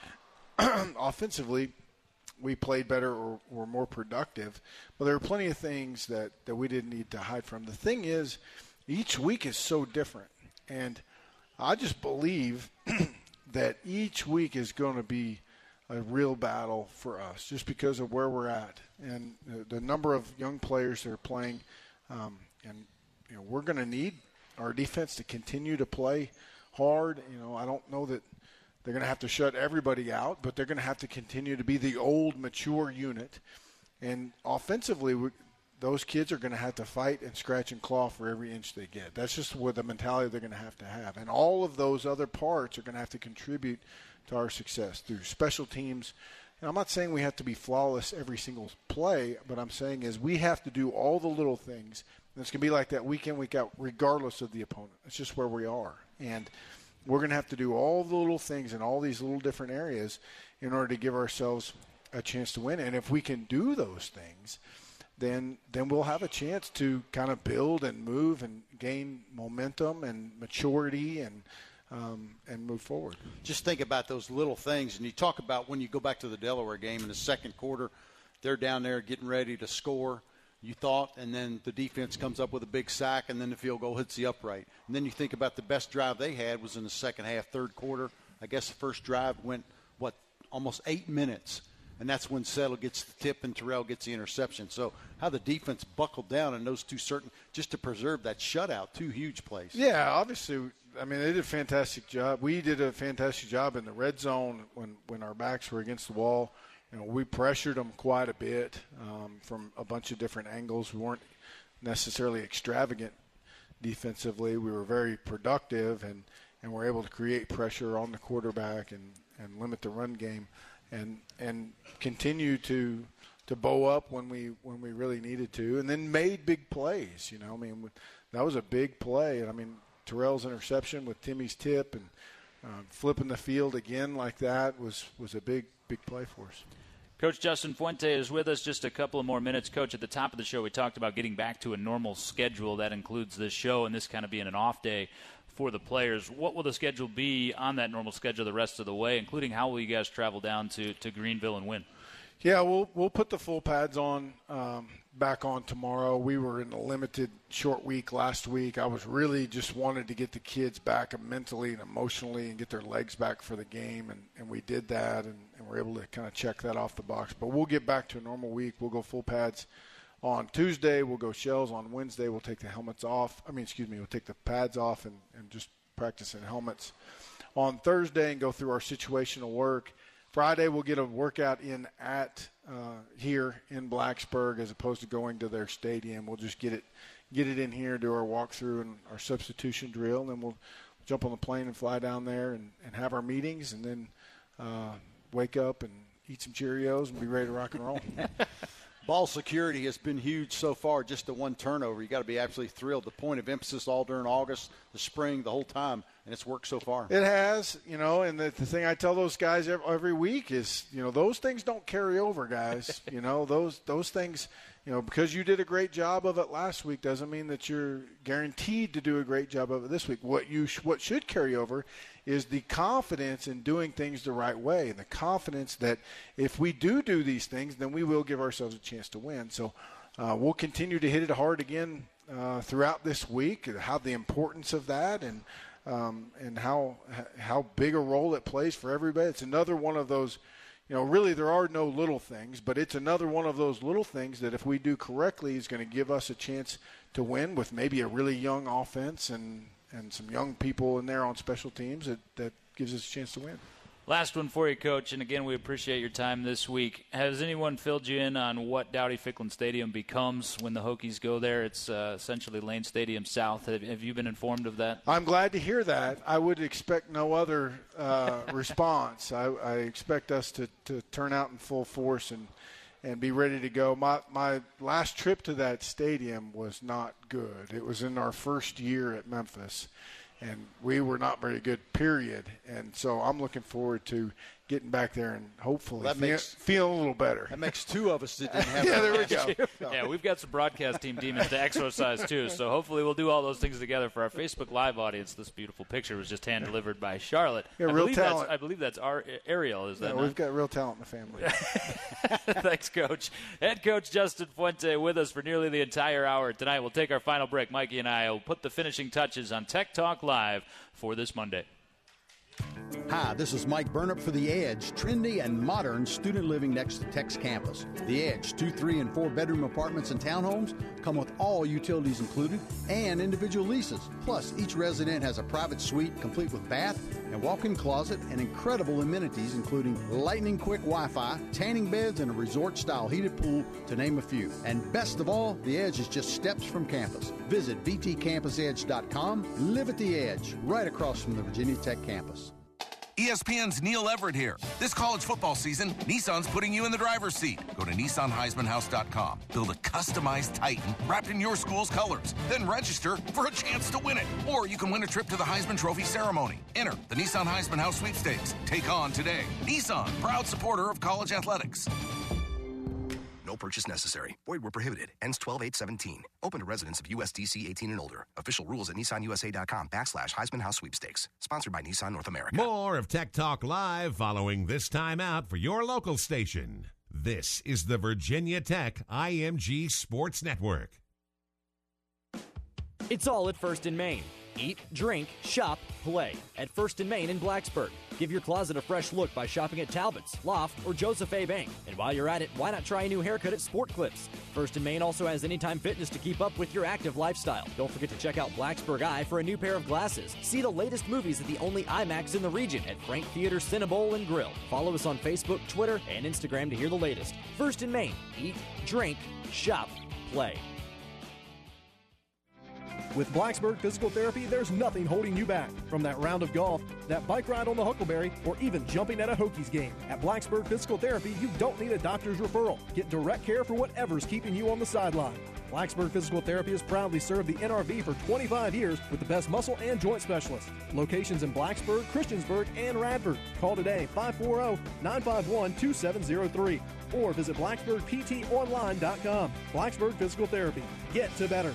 offensively, we played better or were more productive, but there were plenty of things that, that we didn't need to hide from. The thing is, each week is so different, and I just believe that each week is going to be a real battle for us just because of where we're at and the, the number of young players that are playing. Um, and, you know, we're going to need our defense to continue to play hard. You know, I don't know that they're going to have to shut everybody out, but they're going to have to continue to be the old, mature unit. And offensively, we, those kids are going to have to fight and scratch and claw for every inch they get. That's just what the mentality they're going to have to have. And all of those other parts are going to have to contribute to our success through special teams. And I'm not saying we have to be flawless every single play, but I'm saying is we have to do all the little things. And it's going to be like that week in, week out, regardless of the opponent. It's just where we are. And we're going to have to do all the little things in all these little different areas in order to give ourselves a chance to win. And if we can do those things, then then we'll have a chance to kind of build and move and gain momentum and maturity and um, and move forward. Just think about those little things. And you talk about when you go back to the Delaware game in the second quarter, they're down there getting ready to score. You thought, and then the defense comes up with a big sack, and then the field goal hits the upright. And then you think about the best drive they had was in the second half, third quarter. I guess the first drive went, what, almost eight minutes. And that's when Settle gets the tip and Terrell gets the interception. So how the defense buckled down in those two certain, just to preserve that shutout, two huge plays. Yeah, obviously, I mean, they did a fantastic job. We did a fantastic job in the red zone when, when our backs were against the wall. You know, we pressured them quite a bit um, from a bunch of different angles. We weren't necessarily extravagant defensively. We were very productive and, and were able to create pressure on the quarterback and, and limit the run game and and continue to to bow up when we when we really needed to, and then made big plays. You know, I mean, that was a big play. And I mean, Terrell's interception with Timmy's tip and uh, flipping the field again like that was was a big big play for us. Coach Justin Fuente is with us. Just a couple of more minutes. Coach, at the top of the show, we talked about getting back to a normal schedule. That includes this show and this kind of being an off day for the players. What will the schedule be on that normal schedule the rest of the way, including how will you guys travel down to, to Greenville and win? Yeah, we'll we'll put the full pads on um, back on tomorrow. We were in a limited short week last week. I was really just wanted to get the kids back mentally and emotionally and get their legs back for the game, and, and we did that, and, and we're able to kind of check that off the box. But we'll get back to a normal week. We'll go full pads on Tuesday. We'll go shells on Wednesday. We'll take the helmets off. I mean, excuse me, we'll take the pads off and, and just practice in helmets on Thursday and go through our situational work. Friday, we'll get a workout in at uh, here in Blacksburg as opposed to going to their stadium. We'll just get it get it in here, do our walkthrough and our substitution drill, and then we'll jump on the plane and fly down there and, and have our meetings, and then uh, wake up and eat some Cheerios and be ready to rock and roll. Ball security has been huge so far, just the one turnover. You got to be absolutely thrilled. The point of emphasis all during August, the spring, the whole time, and it's worked so far. It has, you know, and the, the thing I tell those guys every, every week is, you know, those things don't carry over, guys. you know, those those things, you know, because you did a great job of it last week doesn't mean that you're guaranteed to do a great job of it this week. What you sh- what should carry over is the confidence in doing things the right way, and the confidence that if we do do these things, then we will give ourselves a chance to win. So uh, we'll continue to hit it hard again uh, throughout this week, how the importance of that and um, and how how big a role it plays for everybody. It's another one of those, you know, really there are no little things, but it's another one of those little things that if we do correctly is going to give us a chance to win with maybe a really young offense and and some young people in there on special teams that, that gives us a chance to win. Last one for you, Coach, and again, we appreciate your time this week. Has anyone filled you in on what Dowdy-Ficklin Stadium becomes when the Hokies go there? It's uh, essentially Lane Stadium South. Have, have you been informed of that? I'm glad to hear that. I would expect no other uh, response. I, I expect us to, to turn out in full force and, and be ready to go. My, my last trip to that stadium was not good. It was in our first year at Memphis. And we were not very good, period. And so I'm looking forward to getting back there and hopefully well, that feel, makes, feel a little better. That makes two of us that didn't have yeah, that. there we go. No. Yeah, we've got some broadcast team demons to exorcise, too. So hopefully we'll do all those things together for our Facebook Live audience. This beautiful picture was just hand-delivered by Charlotte. Yeah, I real believe talent. That's, I believe that's our Ariel, is that yeah, not? We've got real talent in the family. Thanks, Coach. Head Coach Justin Fuente with us for nearly the entire hour tonight. We'll take our final break. Mikey and I will put the finishing touches on Tech Talk Live for this Monday. Hi, this is Mike Burnup for The Edge, trendy and modern student living next to Tech's campus. The Edge, two, three, and four bedroom apartments and townhomes come with all utilities included and individual leases. Plus, each resident has a private suite complete with bath and walk-in closet and incredible amenities including lightning-quick Wi-Fi, tanning beds, and a resort-style heated pool, to name a few. And best of all, The Edge is just steps from campus. Visit v t campus edge dot com and live at The Edge, right across from the Virginia Tech campus. E S P N's Neil Everett here. This college football season, Nissan's putting you in the driver's seat. Go to Nissan Heisman House dot com. Build a customized Titan wrapped in your school's colors. Then register for a chance to win it. Or you can win a trip to the Heisman Trophy ceremony. Enter the Nissan Heisman House Sweepstakes. Take on today. Nissan, proud supporter of college athletics. No purchase necessary. Void where prohibited. Ends twelve eight seventeen. Open to residents of U S D C eighteen and older. Official rules at Nissan U S A dot com backslash Heisman House Sweepstakes. Sponsored by Nissan North America. More of Tech Talk Live following this time out for your local station. This is the Virginia Tech I M G Sports Network. It's all at First and Main. Eat, drink, shop, play at First and Main in Blacksburg. Give your closet a fresh look by shopping at Talbot's, Loft, or Joseph A. Bank. And while you're at it, why not try a new haircut at Sport Clips? First and Main also has Anytime Fitness to keep up with your active lifestyle. Don't forget to check out Blacksburg Eye for a new pair of glasses. See the latest movies at the only IMAX in the region at Frank Theater Cinnabole and Grill. Follow us on Facebook, Twitter, and Instagram to hear the latest. First and Main. Eat, drink, shop, play. With Blacksburg Physical Therapy, there's nothing holding you back. From that round of golf, that bike ride on the Huckleberry, or even jumping at a Hokies game. At Blacksburg Physical Therapy, you don't need a doctor's referral. Get direct care for whatever's keeping you on the sideline. Blacksburg Physical Therapy has proudly served the N R V for twenty-five years with the best muscle and joint specialists. Locations in Blacksburg, Christiansburg, and Radford. Call today, five four zero, nine five one, two seven zero three, or visit blacksburg p t online dot com. Blacksburg Physical Therapy. Get to better.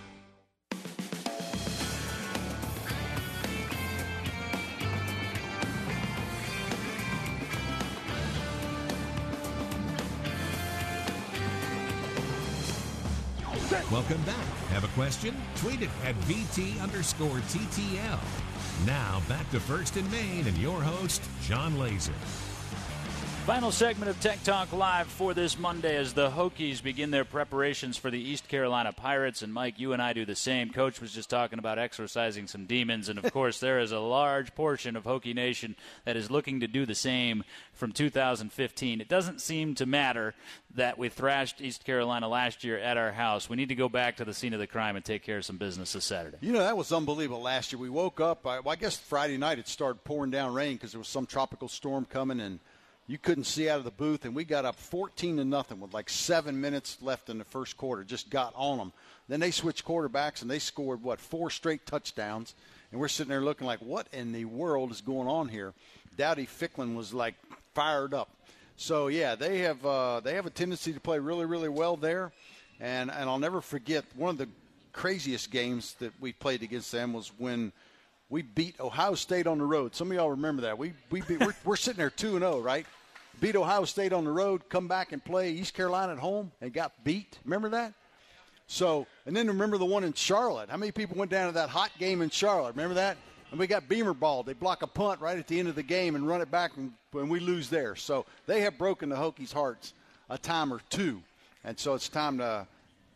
Welcome back. Have a question? Tweet it at V T underscore T T L. Now back to First and Main and your host, John Laser. Final segment of Tech Talk Live for this Monday as the Hokies begin their preparations for the East Carolina Pirates. And, Mike, you and I do the same. Coach was just talking about exorcising some demons. And, of course, there is a large portion of Hokie Nation that is looking to do the same from two thousand fifteen. It doesn't seem to matter that we thrashed East Carolina last year at our house. We need to go back to the scene of the crime and take care of some business this Saturday. You know, that was unbelievable last year. We woke up, I, well, I guess Friday night it started pouring down rain because there was some tropical storm coming, and you couldn't see out of the booth, and we got up fourteen to nothing with like seven minutes left in the first quarter. Just got on them. Then they switched quarterbacks, and they scored, what, four straight touchdowns. And we're sitting there looking like, what in the world is going on here? Dowdy-Ficklin was, like, fired up. So, yeah, they have uh, they have a tendency to play really, really well there. And, and I'll never forget, one of the craziest games that we played against them was when – we beat Ohio State on the road. Some of y'all remember that. We we beat, we're, we're sitting there two and oh, right? Beat Ohio State on the road, come back and play East Carolina at home and got beat. Remember that? So, and then remember the one in Charlotte. How many people went down to that hot game in Charlotte? Remember that? And we got Beamer balled. They block a punt right at the end of the game and run it back, and, and we lose there. So they have broken the Hokies' hearts a time or two. And so it's time to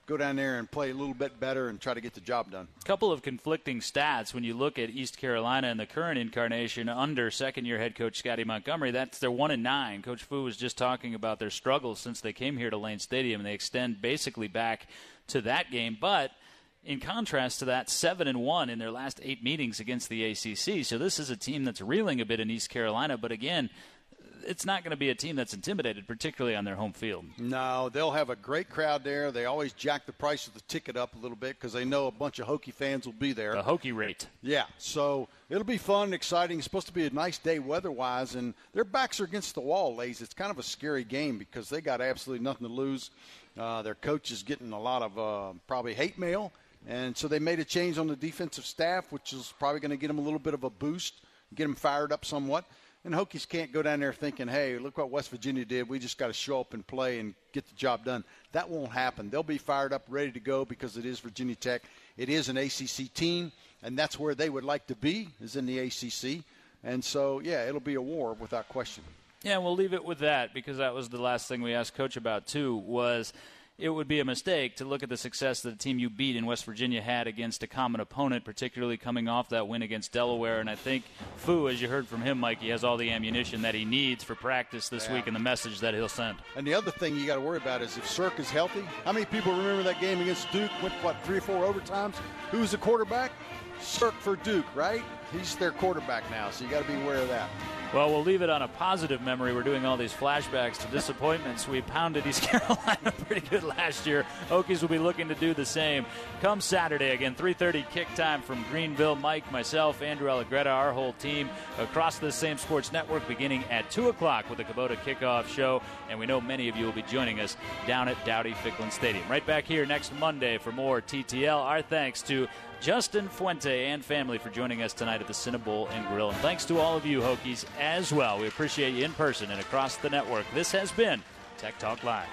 go down there and play a little bit better and try to get the job done. A couple of conflicting stats when you look at East Carolina and the current incarnation under second-year head coach Scotty Montgomery. That's they're one and nine. Coach Fu was just talking about their struggles since they came here to Lane Stadium, and they extend basically back to that game. But in contrast to that, seven and one in their last eight meetings against the A C C. So this is a team that's reeling a bit in East Carolina, but again, it's not going to be a team that's intimidated, particularly on their home field. No, they'll have a great crowd there. They always jack the price of the ticket up a little bit because they know a bunch of Hokie fans will be there. The Hokie rate. Yeah, so it'll be fun and exciting. It's supposed to be a nice day weather-wise, and their backs are against the wall, Lays. It's kind of a scary game because they got absolutely nothing to lose. Uh, their coach is getting a lot of uh, probably hate mail, and so they made a change on the defensive staff, which is probably going to get them a little bit of a boost, get them fired up somewhat. And Hokies can't go down there thinking, hey, look what West Virginia did. We just got to show up and play and get the job done. That won't happen. They'll be fired up, ready to go because it is Virginia Tech. It is an A C C team, and that's where they would like to be, is in the A C C. And so, yeah, it'll be a war without question. Yeah, we'll leave it with that because that was the last thing we asked Coach about, too, was – it would be a mistake to look at the success that the team you beat in West Virginia had against a common opponent, particularly coming off that win against Delaware. And I think Fu, as you heard from him, Mike, he has all the ammunition that he needs for practice this yeah. week and the message that he'll send. And the other thing you got to worry about is if Cirque is healthy. How many people remember that game against Duke? Went, what, three or four overtimes? Who was the quarterback? Cirque for Duke, right? He's their quarterback now, so you got to be aware of that. Well, we'll leave it on a positive memory. We're doing all these flashbacks to disappointments. We pounded East Carolina pretty good last year. Hokies will be looking to do the same. Come Saturday, again, three thirty kick time from Greenville. Mike, myself, Andrew Allegretta, our whole team across the Same Sports Network beginning at two o'clock with the Kubota kickoff show. And we know many of you will be joining us down at Dowdy-Ficklin Stadium. Right back here next Monday for more T T L. Our thanks to Justin Fuente and family for joining us tonight at the Cinnabon and Grill. And thanks to all of you, Hokies, as well. We appreciate you in person and across the network. This has been Tech Talk Live.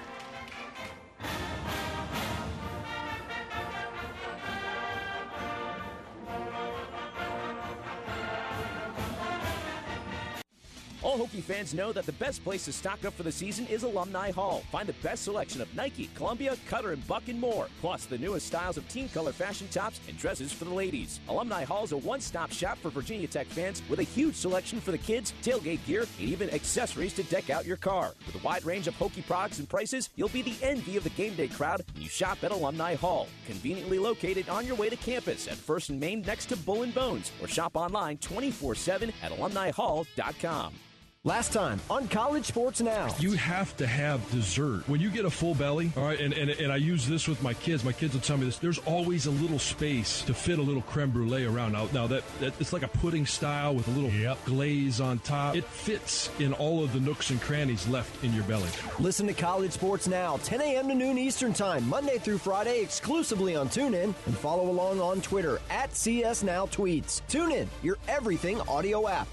All Hokie fans know that the best place to stock up for the season is Alumni Hall. Find the best selection of Nike, Columbia, Cutter, and Buck, and more. Plus, the newest styles of team color fashion tops and dresses for the ladies. Alumni Hall is a one-stop shop for Virginia Tech fans with a huge selection for the kids, tailgate gear, and even accessories to deck out your car. With a wide range of Hokie products and prices, you'll be the envy of the game day crowd when you shop at Alumni Hall. Conveniently located on your way to campus at First and Main next to Bull and Bones, or shop online twenty-four seven at alumni hall dot com. Last time on College Sports Now. You have to have dessert. When you get a full belly, all right, and, and, and I use this with my kids. My kids will tell me this. There's always a little space to fit a little creme brulee around. Now, now that, that it's like a pudding style with a little yep. glaze on top. It fits in all of the nooks and crannies left in your belly. Listen to College Sports Now, ten a.m. to noon Eastern Time, Monday through Friday, exclusively on TuneIn, and follow along on Twitter at C S Now Tweets. TuneIn, your everything audio app.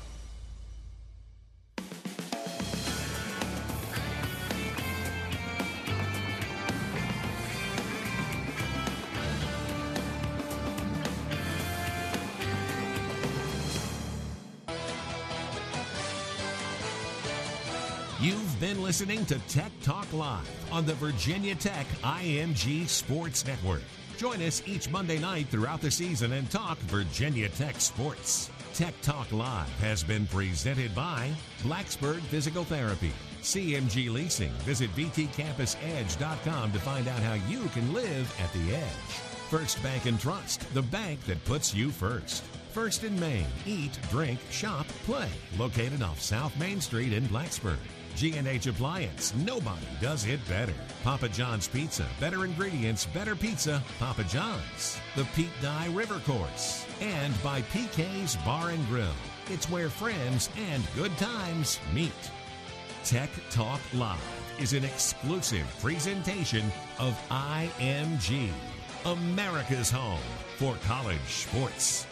You've been listening to Tech Talk Live on the Virginia Tech I M G Sports Network. Join us each Monday night throughout the season and talk Virginia Tech sports. Tech Talk Live has been presented by Blacksburg Physical Therapy, C M G Leasing. Visit v t campus edge dot com to find out how you can live at the edge. First Bank and Trust, the bank that puts you first. First and Main, eat, drink, shop, play. Located off South Main Street in Blacksburg. G and H Appliance, nobody does it better. Papa John's Pizza, better ingredients, better pizza, Papa John's. The Pete Dye River Course. And by P K's Bar and Grill. It's where friends and good times meet. Tech Talk Live is an exclusive presentation of I M G, America's home for college sports.